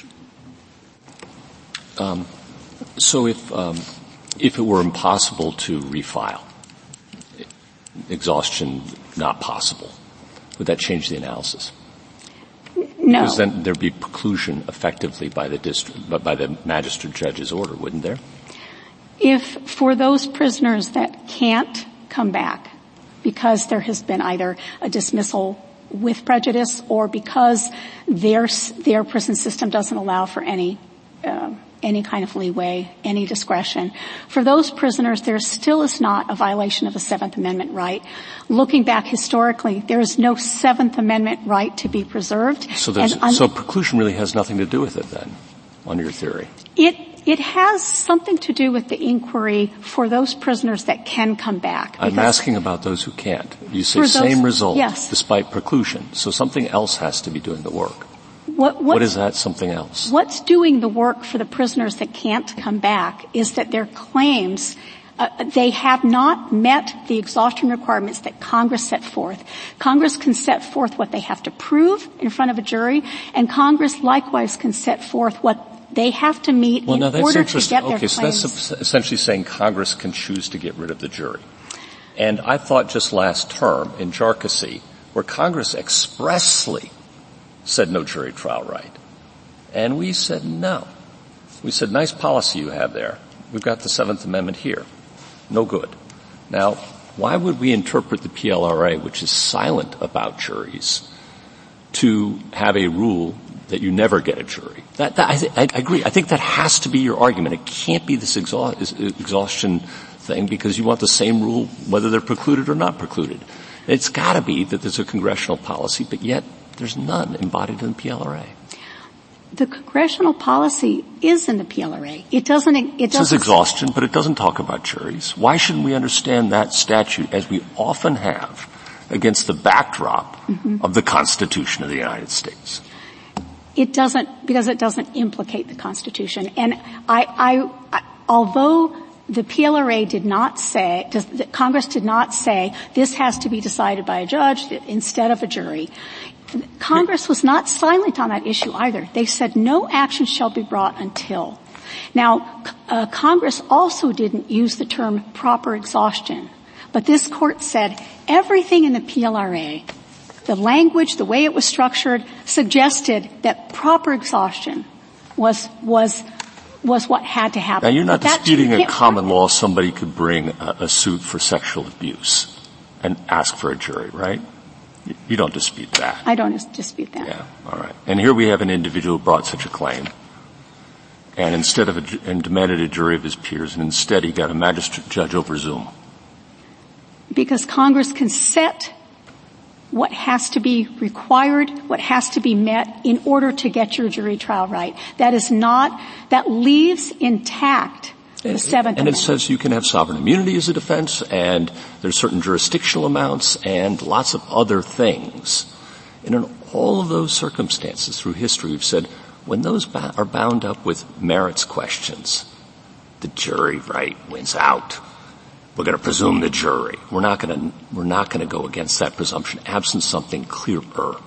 Um, so if, um, if it were impossible to refile, exhaustion not possible, would that change the analysis? No. Because then there'd be preclusion effectively by the district, by the magistrate judge's order, wouldn't there? If for those prisoners that can't come back because there has been either a dismissal with prejudice or because their their prison system doesn't allow for any uh, any kind of leeway, any discretion. For those prisoners, there still is not a violation of the Seventh Amendment right. Looking back historically, there is no Seventh Amendment right to be preserved. So, there's, un- so preclusion really has nothing to do with it then, on your theory? It It has something to do with the inquiry for those prisoners that can come back. I'm asking about those who can't. You say those, same result yes. despite preclusion. So something else has to be doing the work. What, what is that something else? What's doing the work for the prisoners that can't come back is that their claims, uh, they have not met the exhaustion requirements that Congress set forth. Congress can set forth what they have to prove in front of a jury, and Congress likewise can set forth what they have to meet well, in now that's order to get okay, their so claims. that's essentially saying Congress can choose to get rid of the jury. And I thought just last term in Jarkissi, where Congress expressly said no jury trial right. And we said no. We said, nice policy you have there. We've got the Seventh Amendment here. No good. Now, why would we interpret the P L R A, which is silent about juries, to have a rule that you never get a jury? That, that I, th- I agree. I think that has to be your argument. It can't be this exha- exhaustion thing because you want the same rule whether they're precluded or not precluded. It's got to be that there's a congressional policy, but yet there's none embodied in the P L R A. The congressional policy is in the P L R A. It doesn't, it doesn't. It says exhaustion, but it doesn't talk about juries. Why shouldn't we understand that statute as we often have against the backdrop mm-hmm. of the Constitution of the United States? It doesn't, because it doesn't implicate the Constitution. And I, I, I although the P L R A did not say, does, the Congress did not say this has to be decided by a judge instead of a jury, Congress was not silent on that issue either. They said no action shall be brought until. Now, uh, Congress also didn't use the term proper exhaustion, but this court said everything in the P L R A, the language, the way it was structured, suggested that proper exhaustion was was was what had to happen. Now, you're not but disputing that, a common law somebody could bring a, a suit for sexual abuse and ask for a jury, right? You don't dispute that. I don't dispute that. Yeah, all right. And here we have an individual who brought such a claim, and instead of a, and demanded a jury of his peers, and instead he got a magistrate judge over Zoom. Because Congress can set what has to be required, what has to be met in order to get your jury trial right. That is not, that leaves intact the Seventh And Amendment. it says you can have sovereign immunity as a defense, and there's certain jurisdictional amounts and lots of other things. And in all of those circumstances through history, we've said when those ba- are bound up with merits questions, the jury right wins out. We're going to presume the jury. We're not going to, we're not going to go against that presumption absent something clearer.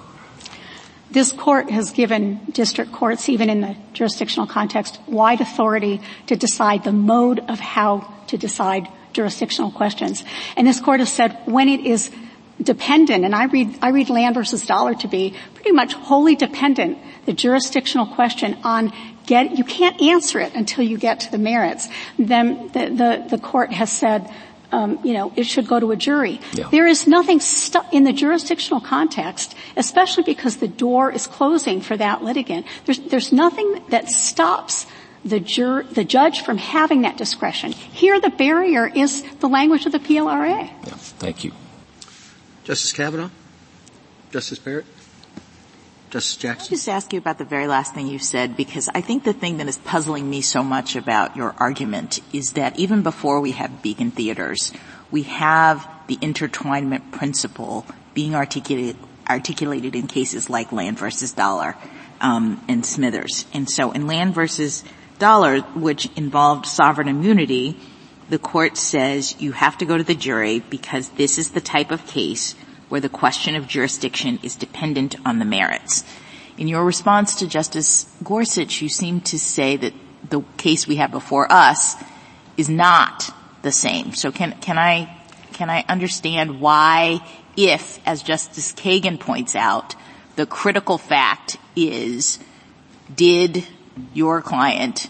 This court has given district courts, even in the jurisdictional context, wide authority to decide the mode of how to decide jurisdictional questions. And this court has said when it is dependent, and I read, I read Land versus Dollar to be pretty much wholly dependent, the jurisdictional question on get, you can't answer it until you get to the merits. Then the, the, the court has said, Um, you know, it should go to a jury. Yeah. There is nothing stu- in the jurisdictional context, especially because the door is closing for that litigant. There's, there's nothing that stops the jur- the judge from having that discretion. Here, the barrier is the language of the P L R A. Yeah. Thank you. Justice Kavanaugh? Justice Barrett? Justice Jackson? I'll just ask you about the very last thing you said, because I think the thing that is puzzling me so much about your argument is that even before we have beacon theaters, we have the intertwinement principle being articulated, articulated in cases like Land versus Dollar um, and Smithers. And so in Land versus Dollar, which involved sovereign immunity, the court says you have to go to the jury because this is the type of case where the question of jurisdiction is dependent on the merits. In your response to Justice Gorsuch, you seem to say that the case we have before us is not the same. So can, can I, can I understand why, if, as Justice Kagan points out, the critical fact is, did your client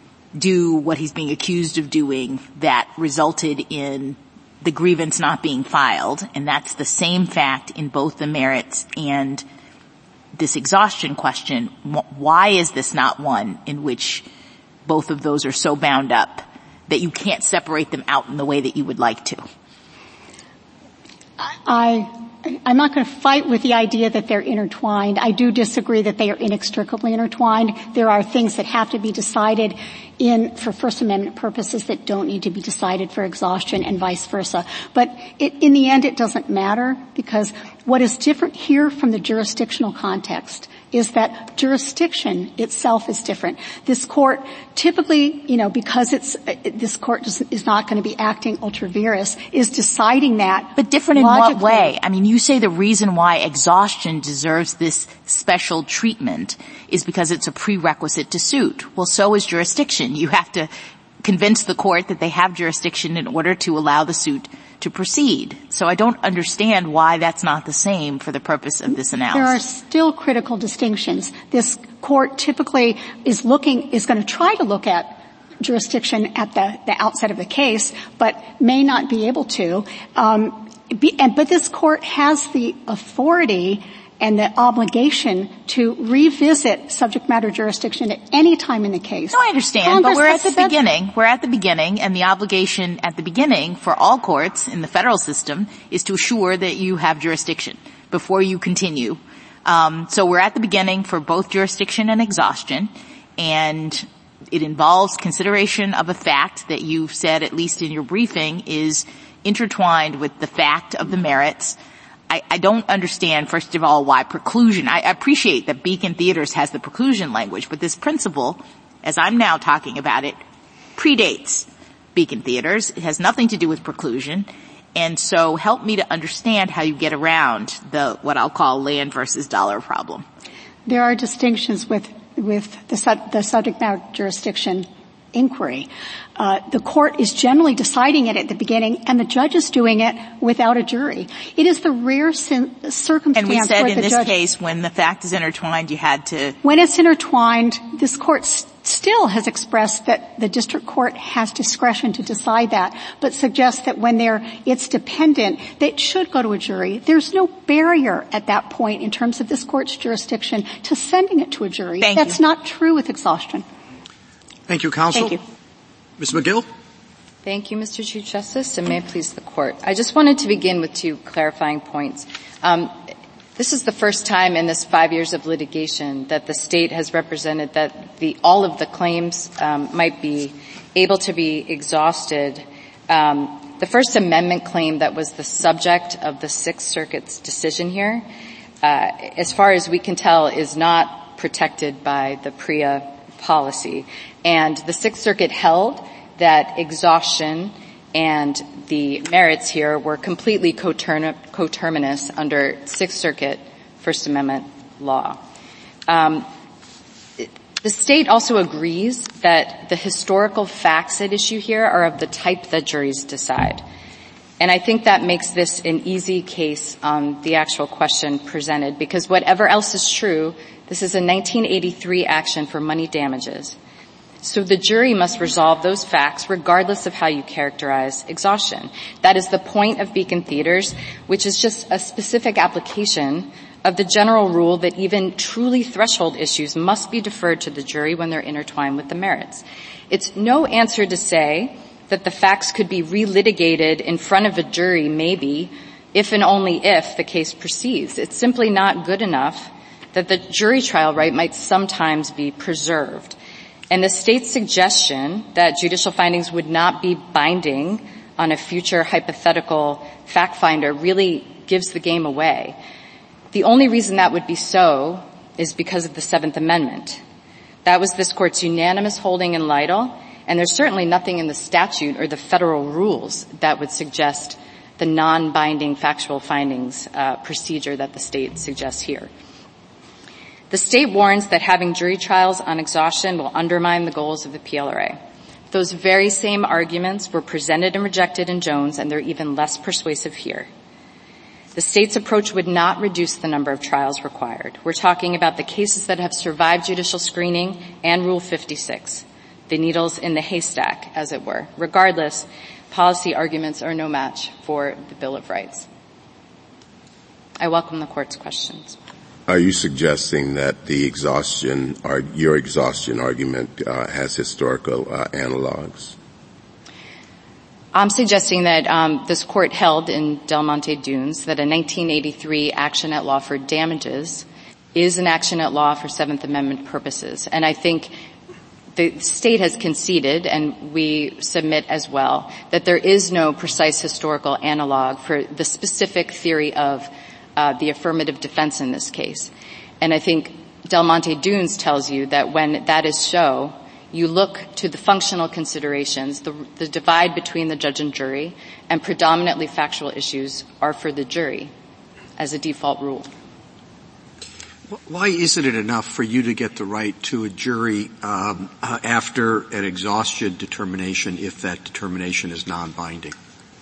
do what he's being accused of doing that resulted in the grievance not being filed, and that's the same fact in both the merits and this exhaustion question. Why is this not one in which both of those are so bound up that you can't separate them out in the way that you would like to? I, I'm not going to fight with the idea that they're intertwined. I do disagree that they are inextricably intertwined. There are things that have to be decided in, for First Amendment purposes that don't need to be decided for exhaustion and vice versa. But it, in the end, it doesn't matter, because what is different here from the jurisdictional context is that jurisdiction itself is different. This court typically, you know, because it's, this court is not going to be acting ultra vires, is deciding that. But different in logically. what way? I mean, you say the reason why exhaustion deserves this special treatment is because it's a prerequisite to suit. Well, so is jurisdiction. You have to convince the court that they have jurisdiction in order to allow the suit to proceed. So I don't understand why that's not the same for the purpose of this analysis. There are still critical distinctions. This court typically is looking, is going to try to look at jurisdiction at the, the outset of the case, but may not be able to. Um, be, and, but this court has the authority and the obligation to revisit subject matter jurisdiction at any time in the case. No, I understand, Congress but we're at the said- beginning. We're at the beginning, and the obligation at the beginning for all courts in the federal system is to assure that you have jurisdiction before you continue. Um, so we're at the beginning for both jurisdiction and exhaustion, and it involves consideration of a fact that you've said, at least in your briefing, is intertwined with the fact of the merits. I, I don't understand, first of all, why preclusion. I appreciate that Beacon Theaters has the preclusion language, but this principle, as I'm now talking about it, predates Beacon Theaters. It has nothing to do with preclusion. And so help me to understand how you get around the, what I'll call land versus dollar problem. There are distinctions with, with the, su- the subject matter jurisdiction inquiry. Uh, the court is generally deciding it at the beginning, and the judge is doing it without a jury. It is the rare sin- circumstance and we said where in the this judge, case, when the fact is intertwined, you had to. When it's intertwined, this court s- still has expressed that the district court has discretion to decide that, but suggests that when they're it's dependent, that it should go to a jury. There's no barrier at that point in terms of this court's jurisdiction to sending it to a jury. Thank That's you. not true with exhaustion. Thank you, counsel. Thank you. Miz McGill? Thank you, Mister Chief Justice, and may it please the Court. I just wanted to begin with two clarifying points. Um, this is the first time in this five years of litigation that the state has represented that the, all of the claims um, might be able to be exhausted. Um, the First Amendment claim that was the subject of the Sixth Circuit's decision here, uh, as far as we can tell, is not protected by the P R E A policy. And the Sixth Circuit held that exhaustion and the merits here were completely coterm- coterminous under Sixth Circuit First Amendment law. Um, the state also agrees that the historical facts at issue here are of the type that juries decide. And I think that makes this an easy case on the actual question presented, because whatever else is true, this is a nineteen eighty-three action for money damages. So the jury must resolve those facts regardless of how you characterize exhaustion. That is the point of Beacon Theaters, which is just a specific application of the general rule that even truly threshold issues must be deferred to the jury when they're intertwined with the merits. It's no answer to say that the facts could be relitigated in front of a jury, maybe, if and only if the case proceeds. It's simply not good enough that the jury trial right might sometimes be preserved. And the state's suggestion that judicial findings would not be binding on a future hypothetical fact finder really gives the game away. The only reason that would be so is because of the Seventh Amendment. That was this court's unanimous holding in Lytle, and there's certainly nothing in the statute or the federal rules that would suggest the non-binding factual findings uh, procedure that the state suggests here. The state warns that having jury trials on exhaustion will undermine the goals of the P L R A. Those very same arguments were presented and rejected in Jones, and they're even less persuasive here. The state's approach would not reduce the number of trials required. We're talking about the cases that have survived judicial screening and Rule fifty-six, the needles in the haystack, as it were. Regardless, policy arguments are no match for the Bill of Rights. I welcome the Court's questions. Are you suggesting that the exhaustion, or your exhaustion argument, uh, has historical uh, analogs? I'm suggesting that um, this court held in Del Monte Dunes that a nineteen eighty-three action at law for damages is an action at law for Seventh Amendment purposes. And I think the state has conceded, and we submit as well, that there is no precise historical analog for the specific theory of uh, the affirmative defense in this case. And I think Del Monte Dunes tells you that when that is so, you look to the functional considerations, the, the divide between the judge and jury, and predominantly factual issues are for the jury as a default rule. Why isn't it enough for you to get the right to a jury um, uh, after an exhaustion determination if that determination is non-binding?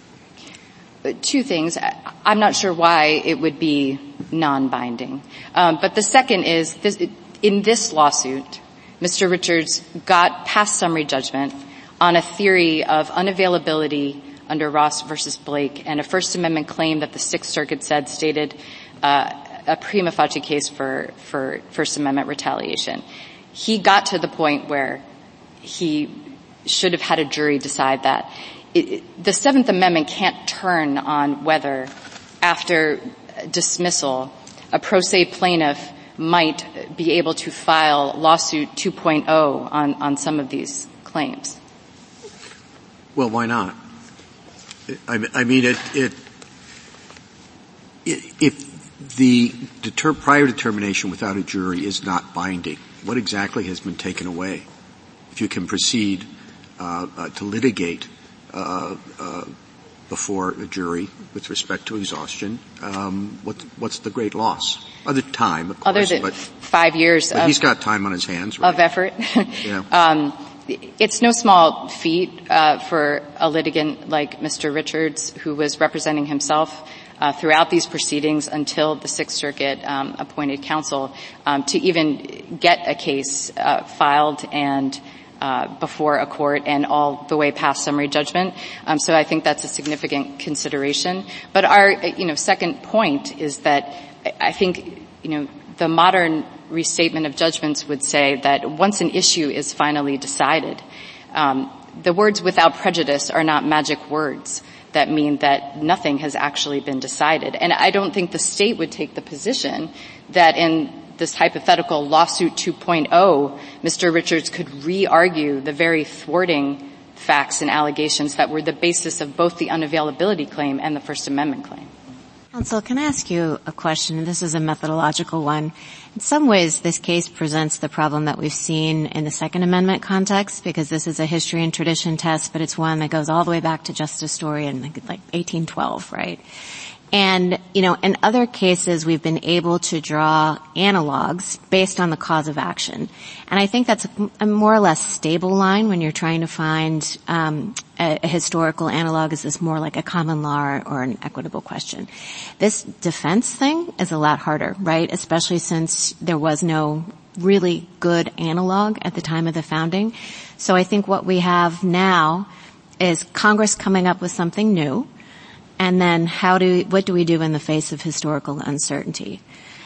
Two things. I'm not sure why it would be non-binding. Um, but the second is, this, in this lawsuit, Mister Richards got past summary judgment on a theory of unavailability under Ross versus Blake and a First Amendment claim that the Sixth Circuit said stated uh, a prima facie case for, for First Amendment retaliation. He got to the point where he should have had a jury decide that. It, it, the Seventh Amendment can't turn on whether, after dismissal, a pro se plaintiff might be able to file lawsuit two point oh on, on some of these claims. Well, why not? I, I mean, it, it, it if the deter, prior determination without a jury is not binding, what exactly has been taken away? If you can proceed uh, uh, to litigate uh, uh, before a jury with respect to exhaustion, um, what, what's the great loss? Other time, of course. Other than but, five years but of, he's got time on his hands, right? Of effort. Yeah. um, it's no small feat uh, for a litigant like Mister Richards, who was representing himself uh, throughout these proceedings until the Sixth Circuit um, appointed counsel, um, to even get a case uh, filed and Uh, before a court and all the way past summary judgment. Um, so I think that's a significant consideration. But our, you know, second point is that I think, you know, the modern restatement of judgments would say that once an issue is finally decided, um, the words without prejudice are not magic words that mean that nothing has actually been decided. And I don't think the state would take the position that in this hypothetical lawsuit two point oh, Mister Richards could re-argue the very thwarting facts and allegations that were the basis of both the unavailability claim and the First Amendment claim. Counsel, can I ask you a question? This is a methodological one. In some ways, this case presents the problem that we've seen in the Second Amendment context, because this is a history and tradition test, but it's one that goes all the way back to Justice Story in like eighteen twelve, right? And, you know, in other cases, we've been able to draw analogs based on the cause of action. And I think that's a, a more or less stable line when you're trying to find um, a, a historical analog. Is this more like a common law or, or an equitable question? This defense thing is a lot harder, right? Especially since there was no really good analog at the time of the founding. So I think what we have now is Congress coming up with something new. And then how do, what do we do in the face of historical uncertainty?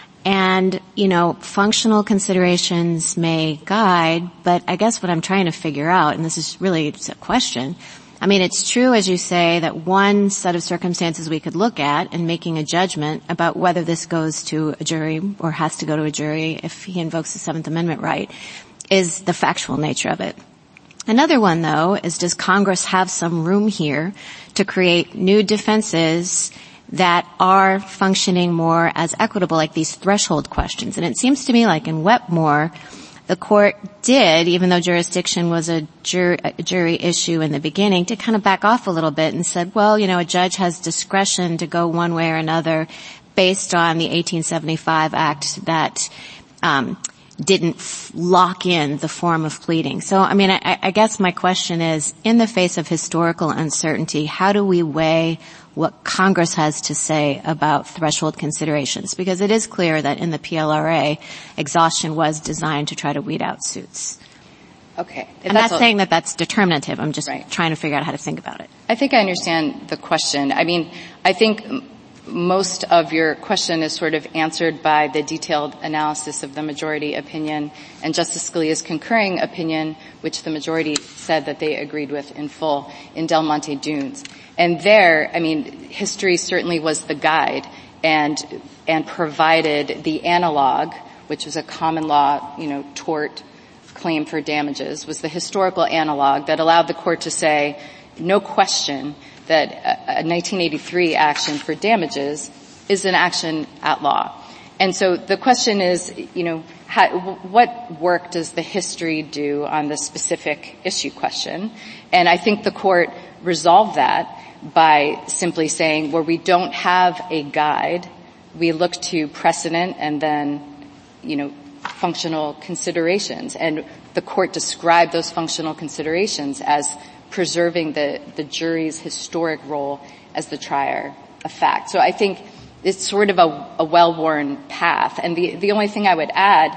And, you know, functional considerations may guide, but I guess what I'm trying to figure out, and this is really just a question, I mean, it's true, as you say, that one set of circumstances we could look at in making a judgment about whether this goes to a jury or has to go to a jury if he invokes the Seventh Amendment right is the factual nature of it. Another one, though, is does Congress have some room here to create new defenses that are functioning more as equitable, like these threshold questions? And it seems to me like in Wetmore, the court did, even though jurisdiction was a jury, a jury issue in the beginning, to kind of back off a little bit and said, well, you know, a judge has discretion to go one way or another based on the eighteen seventy-five Act that um didn't f- lock in the form of pleading. So, I mean, I, I guess my question is, in the face of historical uncertainty, how do we weigh what Congress has to say about threshold considerations? Because it is clear that in the P L R A, exhaustion was designed to try to weed out suits. Okay. I'm not saying that that's determinative. I'm just right. trying to figure out how to think about it. I think I understand the question. I mean, I think most of your question is sort of answered by the detailed analysis of the majority opinion and Justice Scalia's concurring opinion, which the majority said that they agreed with in full in Del Monte Dunes. And there, I mean, history certainly was the guide and and provided the analog, which was a common law, you know, tort claim for damages, was the historical analog that allowed the court to say, no question that a nineteen eighty-three action for damages is an action at law. And so the question is, you know, how, what work does the history do on the specific issue question? And I think the court resolved that by simply saying, where we don't have a guide, we look to precedent and then, you know, functional considerations. And the court described those functional considerations as preserving the, the jury's historic role as the trier of fact. So I think it's sort of a, a well-worn path. And the, the only thing I would add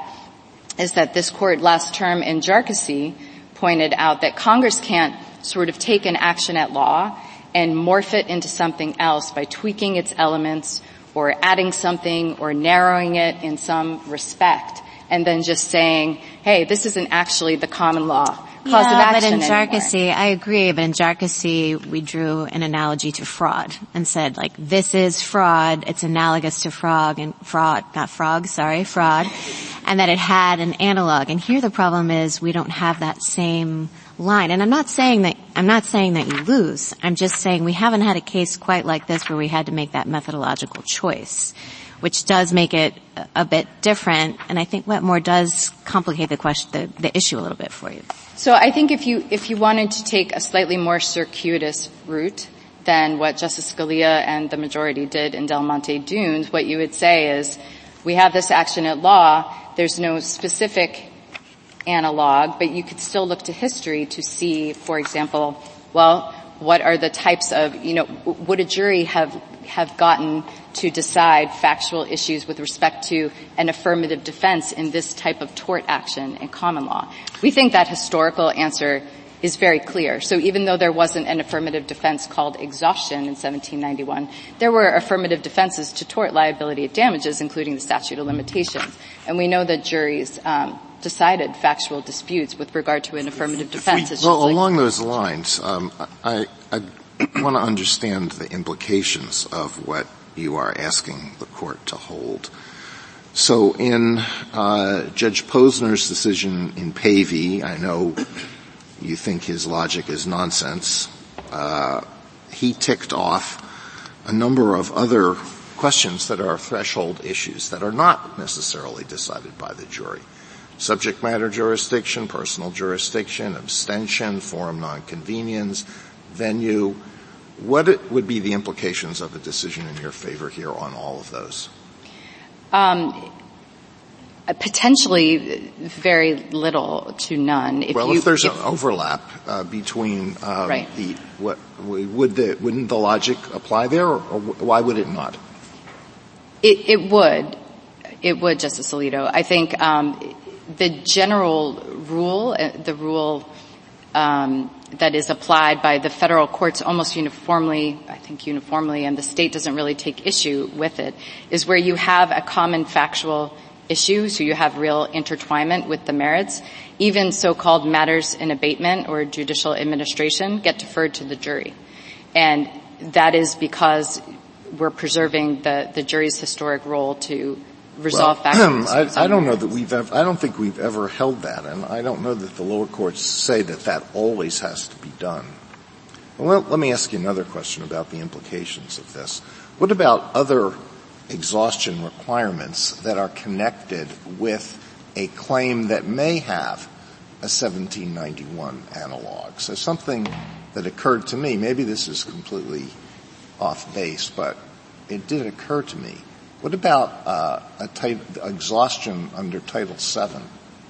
is that this court last term in Jarkissi pointed out that Congress can't sort of take an action at law and morph it into something else by tweaking its elements or adding something or narrowing it in some respect and then just saying, hey, this isn't actually the common law cause yeah, of action but in Jharkhasi, anymore. I agree, but in Jharkhasi, we drew an analogy to fraud and said, like, this is fraud, it's analogous to frog and fraud, not frog, sorry, fraud, and that it had an analog. And here the problem is we don't have that same line. And I'm not saying that, I'm not saying that you lose. I'm just saying we haven't had a case quite like this where we had to make that methodological choice, which does make it a bit different. And I think Wetmore does complicate the question, the, the issue a little bit for you. So I think if you, if you wanted to take a slightly more circuitous route than what Justice Scalia and the majority did in Del Monte Dunes, what you would say is, we have this action at law, there's no specific analog, but you could still look to history to see, for example, well, what are the types of, you know, would a jury have, have gotten to decide factual issues with respect to an affirmative defense in this type of tort action in common law? We think that historical answer is very clear. So even though there wasn't an affirmative defense called exhaustion in seventeen ninety-one, there were affirmative defenses to tort liability of damages, including the statute of limitations. And we know that juries um, decided factual disputes with regard to an affirmative defense. We, well, like, along those lines, um, I, I want to understand the implications of what you are asking the court to hold. So in uh, Judge Posner's decision in Pavey, I know you think his logic is nonsense. Uh, he ticked off a number of other questions that are threshold issues that are not necessarily decided by the jury. Subject matter jurisdiction, personal jurisdiction, abstention, forum nonconvenience, venue. What it would be the implications of a decision in your favor here on all of those? Um, potentially very little to none. If well, you, if there's if, an overlap uh, between uh, right. the what would the wouldn't the logic apply there, or, or why would it not? It, it would. It would, Justice Alito. I think um, the general rule, the rule um, that is applied by the federal courts almost uniformly, I think uniformly, and the state doesn't really take issue with it, is where you have a common factual issue, so you have real intertwinement with the merits. Even so-called matters in abatement or judicial administration get deferred to the jury. And that is because we're preserving the, the jury's historic role to resolve well, factual issues. I, I don't know that we've ever, I don't think we've ever held that, and I don't know that the lower courts say that that always has to be done. Well, let me ask you another question about the implications of this. What about other exhaustion requirements that are connected with a claim that may have a seventeen ninety-one analog? So something that occurred to me, maybe this is completely off base, but it did occur to me. What about uh, a type, exhaustion under Title seven?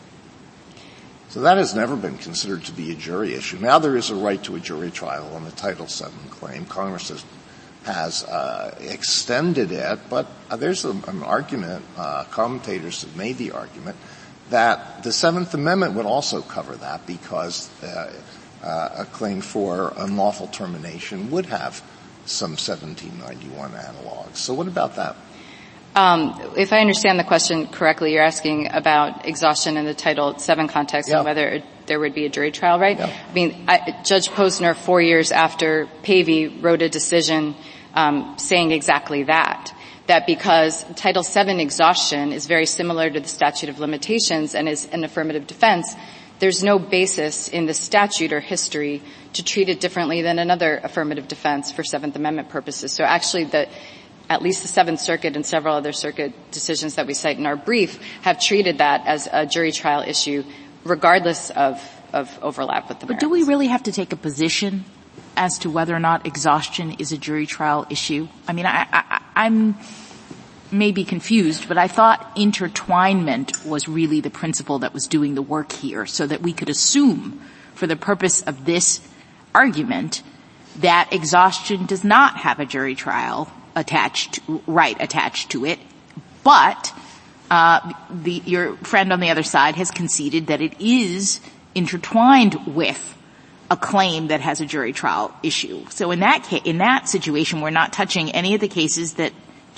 So that has never been considered to be a jury issue. Now there is a right to a jury trial on the Title seven claim. Congress has has uh, extended it, but uh, there's a, an argument, uh, commentators have made the argument, that the Seventh Amendment would also cover that because uh, uh, a claim for unlawful termination would have some seventeen ninety-one analogs. So what about that? Um, if I understand the question correctly, you're asking about exhaustion in the Title seven context yeah. and whether there would be a jury trial, right? Yeah. I mean, I, Judge Posner, four years after Pavey, wrote a decision um, saying exactly that, that because Title seven exhaustion is very similar to the statute of limitations and is an affirmative defense, there's no basis in the statute or history to treat it differently than another affirmative defense for Seventh Amendment purposes. So actually the at least the Seventh Circuit and several other circuit decisions that we cite in our brief have treated that as a jury trial issue regardless of, of overlap with the merits. But do we really have to take a position as to whether or not exhaustion is a jury trial issue? I mean, I, I, I'm maybe confused, but I thought intertwinement was really the principle that was doing the work here, so that we could assume for the purpose of this argument that exhaustion does not have a jury trial attached, right attached to it, but uh the your friend on the other side has conceded that it is intertwined with a claim that has a jury trial issue. So in that case, in that situation, we're not touching any of the cases that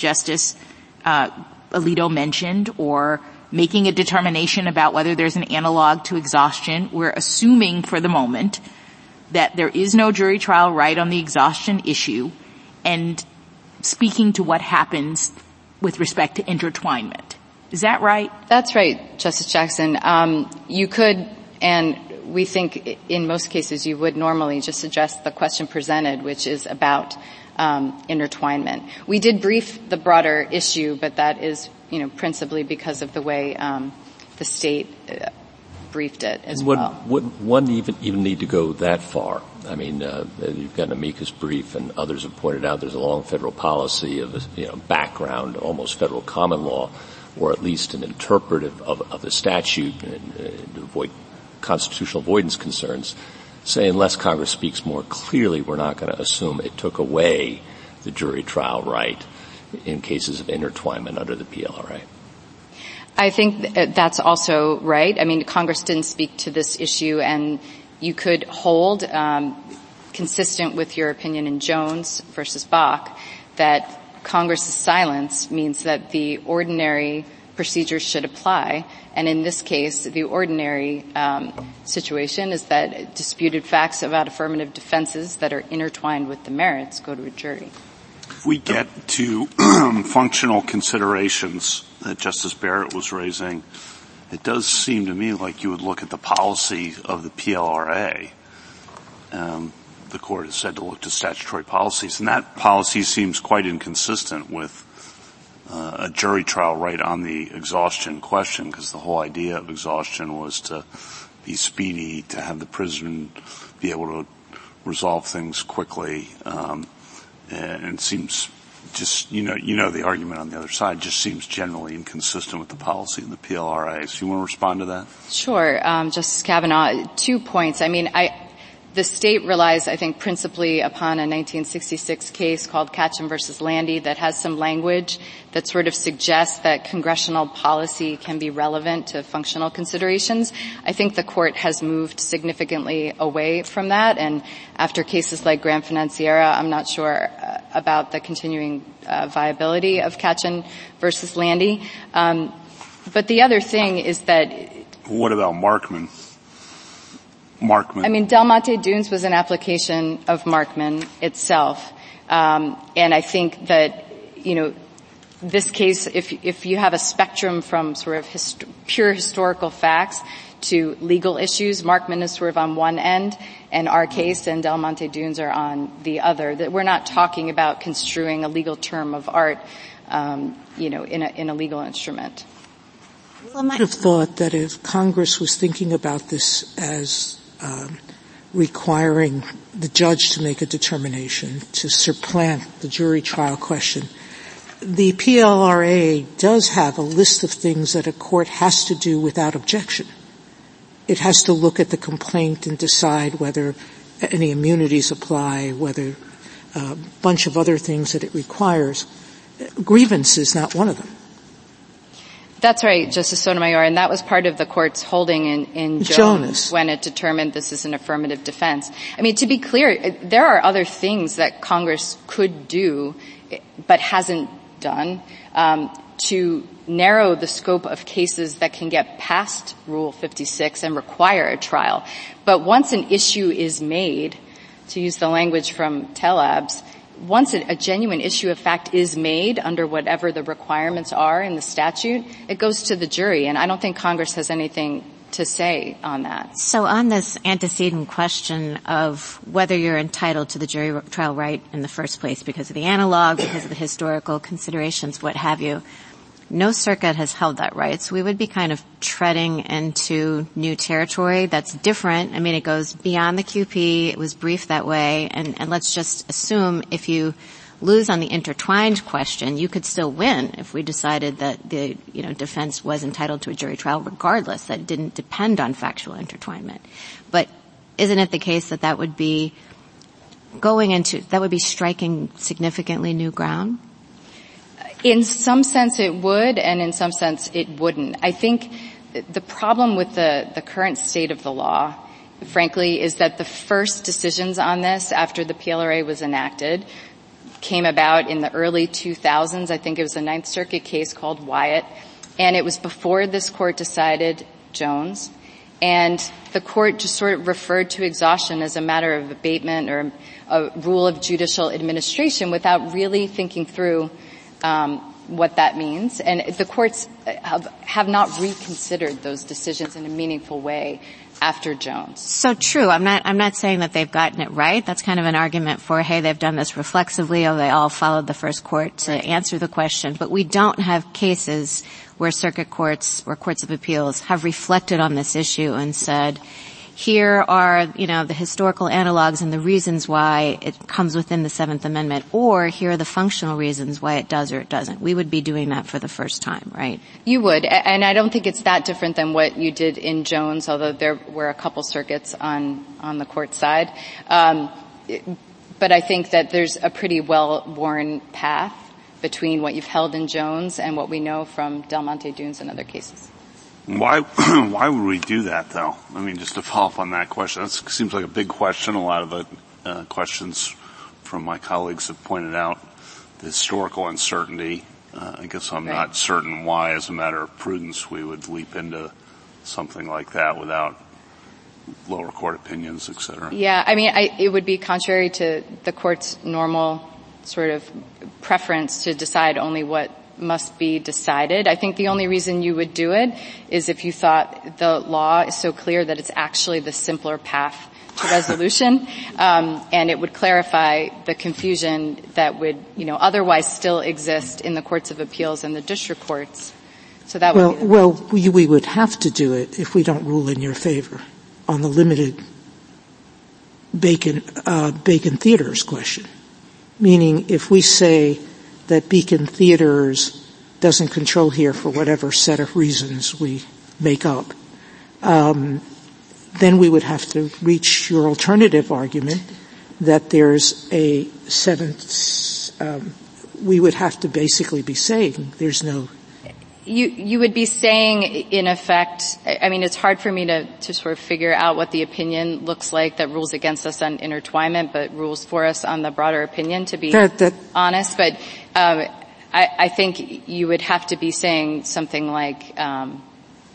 Justice uh, Alito mentioned, or making a determination about whether there's an analog to exhaustion. We're assuming for the moment that there is no jury trial right on the exhaustion issue, and speaking to what happens with respect to intertwinement. Is that right? That's right, Justice Jackson. Um, you could, and we think in most cases you would normally just address the question presented, which is about um, intertwinement. We did brief the broader issue, but that is, you know, principally because of the way um, the state uh, briefed it as would, well. Would one even even need to go that far? I mean, uh, you've got an amicus brief, and others have pointed out there's a long federal policy of a, you know, background, almost federal common law, or at least an interpretive of, of the statute and, uh, to avoid constitutional avoidance concerns, say unless Congress speaks more clearly, we're not going to assume it took away the jury trial right in cases of intertwinement under the P L R A. I think th- that's also right. I mean, Congress didn't speak to this issue, and you could hold, um, consistent with your opinion in Jones versus Bach, that Congress's silence means that the ordinary procedures should apply. And in this case, the ordinary um, situation is that disputed facts about affirmative defenses that are intertwined with the merits go to a jury. If we get to functional considerations that Justice Barrett was raising, it does seem to me like you would look at the policy of the P L R A. Um, the court has said to look to statutory policies, and that policy seems quite inconsistent with uh, a jury trial right on the exhaustion question, because the whole idea of exhaustion was to be speedy, to have the prison be able to resolve things quickly, um, and it seems just, you know, you know the argument on the other side just seems generally inconsistent with the policy of the P L R A. So you want to respond to that? Sure, um, Justice Kavanaugh. Two points. I mean, I, the state relies, I think, principally upon a nineteen sixty-six case called Katchen versus Landy that has some language that sort of suggests that congressional policy can be relevant to functional considerations. I think the court has moved significantly away from that, and after cases like Grand Financiera, I'm not sure uh, about the continuing uh, viability of Katchen versus Landy. Um, but the other thing is that... What about Markman? Markman. I mean, Del Monte Dunes was an application of Markman itself. Um, and I think that, you know, this case, if, if you have a spectrum from sort of hist- pure historical facts to legal issues, Markman is sort of on one end, and our case and Del Monte Dunes are on the other. That we're not talking about construing a legal term of art, um, you know, in a, in a legal instrument. I might have thought that if Congress was thinking about this as Um, requiring the judge to make a determination to supplant the jury trial question, the P L R A does have a list of things that a court has to do without objection. It has to look at the complaint and decide whether any immunities apply, whether a bunch of other things that it requires. Grievance is not one of them. That's right, Justice Sotomayor, and that was part of the court's holding in, in Jones, Jonas when it determined this is an affirmative defense. I mean, to be clear, there are other things that Congress could do, but hasn't done, um, to narrow the scope of cases that can get past Rule fifty-six and require a trial. But once an issue is made, to use the language from Telabs, once a, a genuine issue of fact is made under whatever the requirements are in the statute, it goes to the jury, and I don't think Congress has anything to say on that. So on this antecedent question of whether you're entitled to the jury trial right in the first place because of the analog, because of the historical considerations, what have you, no circuit has held that right. So we would be kind of treading into new territory that's different. I mean, it goes beyond the Q P. It was briefed that way. And, and let's just assume if you lose on the intertwined question, you could still win if we decided that the, you know, defense was entitled to a jury trial regardless, that it didn't depend on factual intertwinement. But isn't it the case that that would be going into, that would be striking significantly new ground? In some sense it would, and in some sense it wouldn't. I think the problem with the, the current state of the law, frankly, is that the first decisions on this after the P L R A was enacted came about in the early two thousands. I think it was a Ninth Circuit case called Wyatt. And it was before this court decided Jones. And the court just sort of referred to exhaustion as a matter of abatement or a rule of judicial administration without really thinking through um, what that means. And the courts have, have not reconsidered those decisions in a meaningful way after Jones. So true. I'm not, I'm not saying that they've gotten it right. That's kind of an argument for, hey, they've done this reflexively, or they all followed the first court to answer the question. But we don't have cases where circuit courts or courts of appeals have reflected on this issue and said, here are, you know, the historical analogs and the reasons why it comes within the Seventh Amendment, or here are the functional reasons why it does or it doesn't. We would be doing that for the first time, right? You would, and I don't think it's that different than what you did in Jones, although there were a couple circuits on, on the court side. Um, but I think that there's a pretty well-worn path between what you've held in Jones and what we know from Del Monte Dunes and other cases. Why, why would we do that, though? I mean, just to follow up on that question, that seems like a big question. A lot of the uh, questions from my colleagues have pointed out the historical uncertainty. Uh, I guess I'm right. not certain why, as a matter of prudence, we would leap into something like that without lower court opinions, et cetera. Yeah, I mean, I, it would be contrary to the court's normal sort of preference to decide only what must be decided. I think the only reason you would do it is if you thought the law is so clear that it's actually the simpler path to resolution, um, and it would clarify the confusion that would, you know, otherwise still exist in the courts of appeals and the district courts. So that well, would be well, we, we would have to do it if we don't rule in your favor on the limited Bacon, uh, Bacon Theaters question. Meaning, if we say that Beacon Theaters doesn't control here for whatever set of reasons we make up, um, then we would have to reach your alternative argument that there's a seventh, um, we would have to basically be saying there's no You, you would be saying, in effect, I mean, it's hard for me to, to sort of figure out what the opinion looks like that rules against us on intertwinement, but rules for us on the broader opinion, to be that, that, honest. But um, I, I think you would have to be saying something like, um,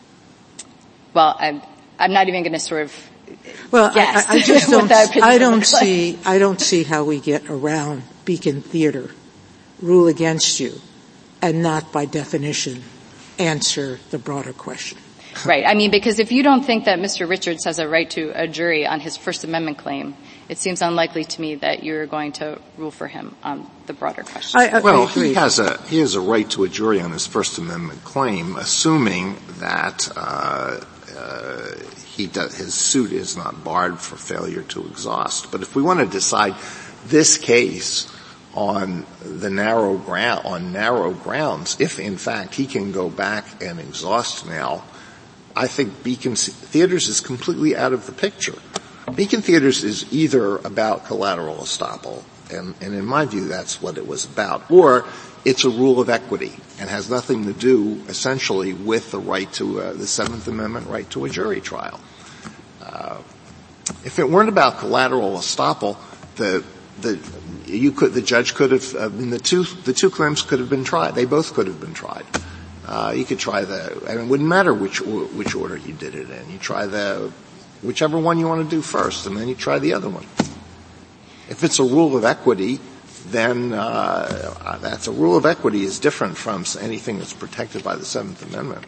well, I'm, I'm not even going to sort of well, guess I, I just don't. I don't see. Like. I don't see how we get around Beacon Theater rule against you, and not by definition answer the broader question. Right. I mean, because if you don't think that Mister Richards has a right to a jury on his First Amendment claim, it seems unlikely to me that you're going to rule for him on the broader question. I, I, well, I he has a he has a right to a jury on his First Amendment claim, assuming that uh, uh, he does, his suit is not barred for failure to exhaust. But if we want to decide this case on the narrow ground, on narrow grounds, if in fact he can go back and exhaust now, I think Beacon Theaters is completely out of the picture. Beacon Theaters is either about collateral estoppel, and, and in my view that's what it was about, or it's a rule of equity and has nothing to do essentially with the right to uh, the Seventh Amendment right to a jury trial. Uh, if it weren't about collateral estoppel, the the you could the judge could have I mean the two the two claims could have been tried. They both could have been tried. Uh, you could try the I mean it wouldn't matter which which order you did it in. You try the whichever one you want to do first, and then you try the other one. If it's a rule of equity, then uh, that's a rule of equity is different from anything that's protected by the Seventh Amendment.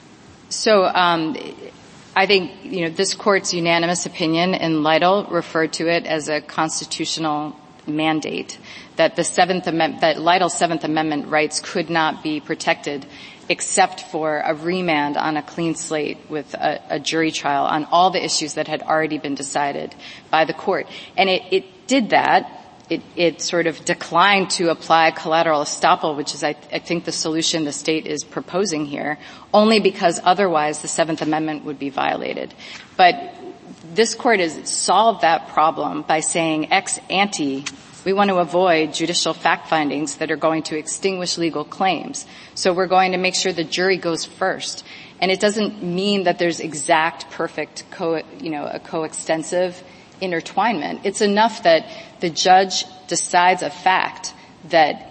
So um, I think you know this court's unanimous opinion in Lytle referred to it as a constitutional mandate that the Seventh Amendment, that Lytle's Seventh Amendment rights could not be protected except for a remand on a clean slate with a, a jury trial on all the issues that had already been decided by the court. And it, it did that. It, it sort of declined to apply collateral estoppel, which is, I, I think, the solution the state is proposing here, only because otherwise the Seventh Amendment would be violated. But this court has solved that problem by saying ex ante, we want to avoid judicial fact findings that are going to extinguish legal claims. So we're going to make sure the jury goes first. And it doesn't mean that there's exact, perfect, co, you know, a coextensive intertwinement. It's enough that the judge decides a fact that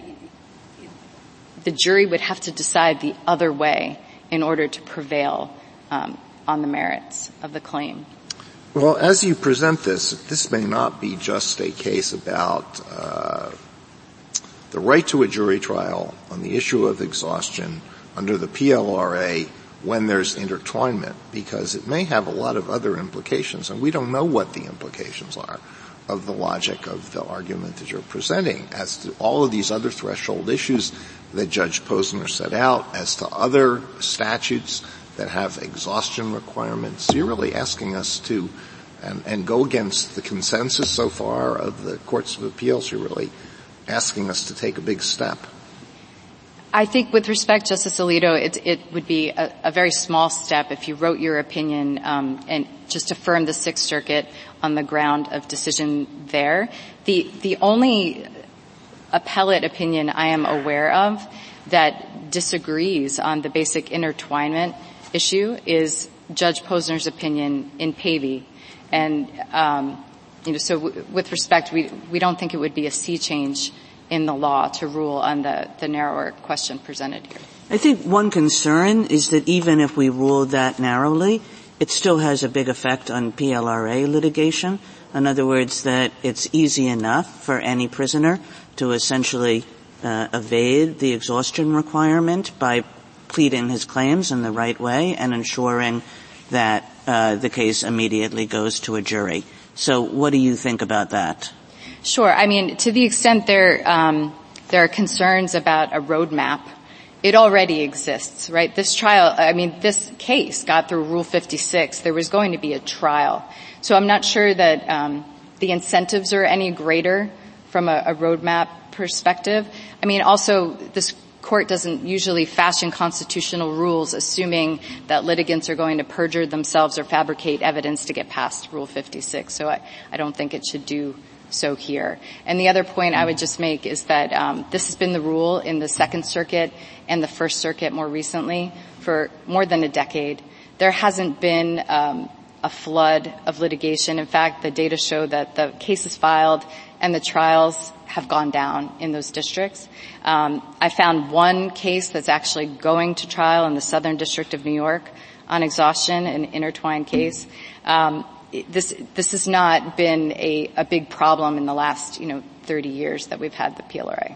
the jury would have to decide the other way in order to prevail um, on the merits of the claim. Well, as you present this, this may not be just a case about uh, the right to a jury trial on the issue of exhaustion under the P L R A when there's intertwinement, because it may have a lot of other implications, and we don't know what the implications are of the logic of the argument that you're presenting as to all of these other threshold issues that Judge Posner set out, as to other statutes that have exhaustion requirements. You're really asking us to and, and go against the consensus so far of the courts of appeals. You're really asking us to take a big step. I think with respect, Justice Alito, it, it would be a, a very small step if you wrote your opinion um, and just affirmed the Sixth Circuit on the ground of decision there. The, the only appellate opinion I am aware of that disagrees on the basic intertwinement issue is Judge Posner's opinion in Pavey. And, um, you know, so w- with respect, we, we don't think it would be a sea change in the law to rule on the, the narrower question presented here. I think one concern is that even if we rule that narrowly, it still has a big effect on P L R A litigation. In other words, that it's easy enough for any prisoner to essentially uh, evade the exhaustion requirement by pleading his claims in the right way and ensuring that uh, the case immediately goes to a jury. So what do you think about that? Sure. I mean, to the extent there um, there are concerns about a roadmap, it already exists, right? This trial, I mean, this case got through Rule fifty-six. There was going to be a trial. So I'm not sure that um, the incentives are any greater from a, a roadmap perspective. I mean, also, this court doesn't usually fashion constitutional rules assuming that litigants are going to perjure themselves or fabricate evidence to get past Rule fifty-six. So I, I don't think it should do so here. And the other point I would just make is that um, this has been the rule in the Second Circuit and the First Circuit more recently for more than a decade. There hasn't been um, a flood of litigation. In fact, the data show that the cases filed and the trials have gone down in those districts. Um, I found one case that's actually going to trial in the Southern District of New York on exhaustion, an intertwined case. Um, This, this has not been a, a big problem in the last, you know, thirty years that we've had the P L R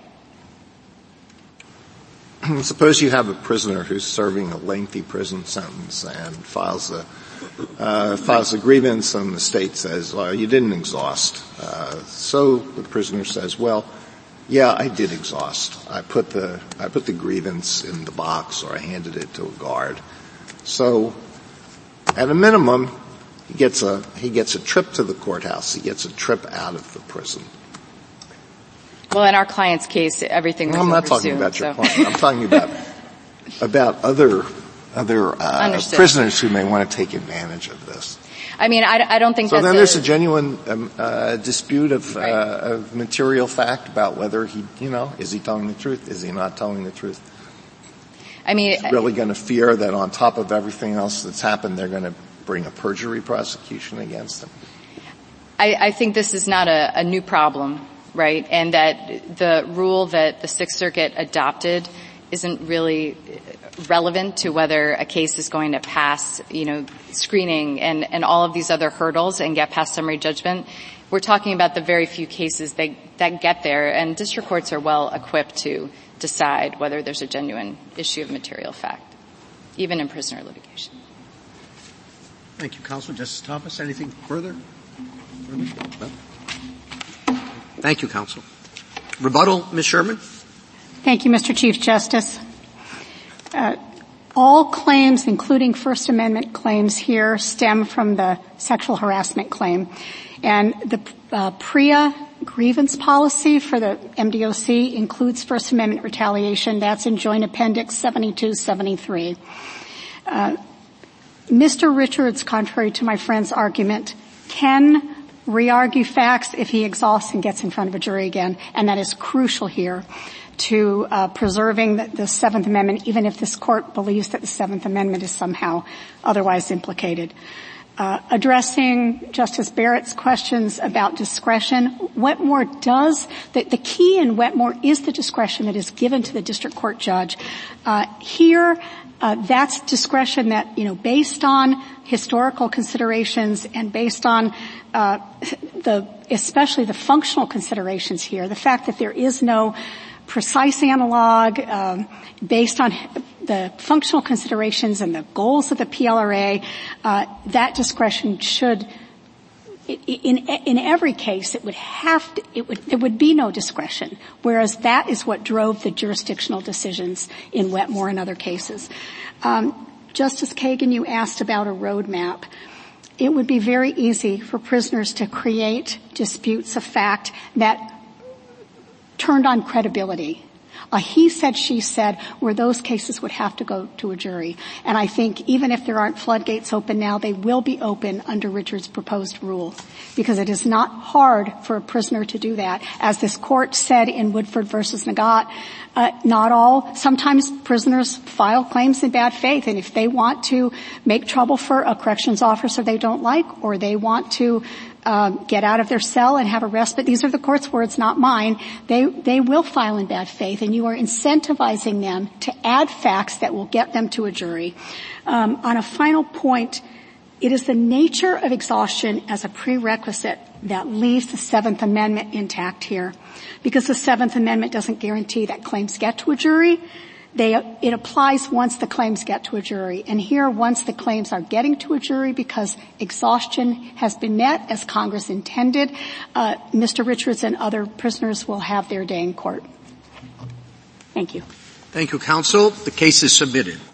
A. Suppose you have a prisoner who's serving a lengthy prison sentence and files a, uh, files a grievance, and the state says, well, you didn't exhaust. Uh, so the prisoner says, well, yeah, I did exhaust. I put the, I put the grievance in the box, or I handed it to a guard. So, at a minimum, He gets a, he gets a trip to the courthouse. He gets a trip out of the prison. Well, in our client's case, everything was I'm not talking about so. your client. I'm talking about, about other, other, uh, prisoners who may want to take advantage of this. I mean, I, I don't think so that's then a, there's a genuine, um, uh, dispute of, right. uh, of material fact about whether he, you know, is he telling the truth? Is he not telling the truth? I mean, He's really going to fear that on top of everything else that's happened, they're going to bring a perjury prosecution against him? I, I think this is not a, a new problem, right? And that the rule that the Sixth Circuit adopted isn't really relevant to whether a case is going to pass, you know, screening and, and all of these other hurdles and get past summary judgment. We're talking about the very few cases that, that get there, and district courts are well equipped to decide whether there's a genuine issue of material fact, even in prisoner litigation. Thank you, Counsel. Justice Thomas, anything further? No? Thank you, Counsel. Rebuttal, Miz Sherman? Thank you, Mister Chief Justice. Uh, all claims, including First Amendment claims here, stem from the sexual harassment claim. And the uh, PREA grievance policy for the M D O C includes First Amendment retaliation. That's in Joint Appendix seventy-two seventy-three. Uh, Mister Richards, contrary to my friend's argument, can re-argue facts if he exhausts and gets in front of a jury again, and that is crucial here to uh, preserving the, the Seventh Amendment, even if this Court believes that the Seventh Amendment is somehow otherwise implicated. Uh, addressing Justice Barrett's questions about discretion, Wetmore does, the, the key in Wetmore is the discretion that is given to the district court judge. Uh, here, uh, that's discretion that, you know, based on historical considerations and based on, uh, the, especially the functional considerations here, the fact that there is no precise analog, um, based on the functional considerations and the goals of the P L R A, uh, that discretion should, in, in every case, it would have to, it would, there would be no discretion, whereas that is what drove the jurisdictional decisions in Wetmore and other cases. Um, Justice Kagan, you asked about a roadmap. It would be very easy for prisoners to create disputes of fact that turned on credibility. A he said, she said, where those cases would have to go to a jury. And I think even if there aren't floodgates open now, they will be open under Richard's proposed rule, because it is not hard for a prisoner to do that. As this court said in Woodford versus Nagat, uh, not all, sometimes prisoners file claims in bad faith, and if they want to make trouble for a corrections officer they don't like, or they want to Um, get out of their cell and have a respite. These are the court's words, not mine. They, they will file in bad faith, and you are incentivizing them to add facts that will get them to a jury. Um, on a final point, it is the nature of exhaustion as a prerequisite that leaves the Seventh Amendment intact here, because the Seventh Amendment doesn't guarantee that claims get to a jury. They, it applies once the claims get to a jury. And here, once the claims are getting to a jury because exhaustion has been met as Congress intended, uh, Mister Richards and other prisoners will have their day in court. Thank you. Thank you, counsel. The case is submitted.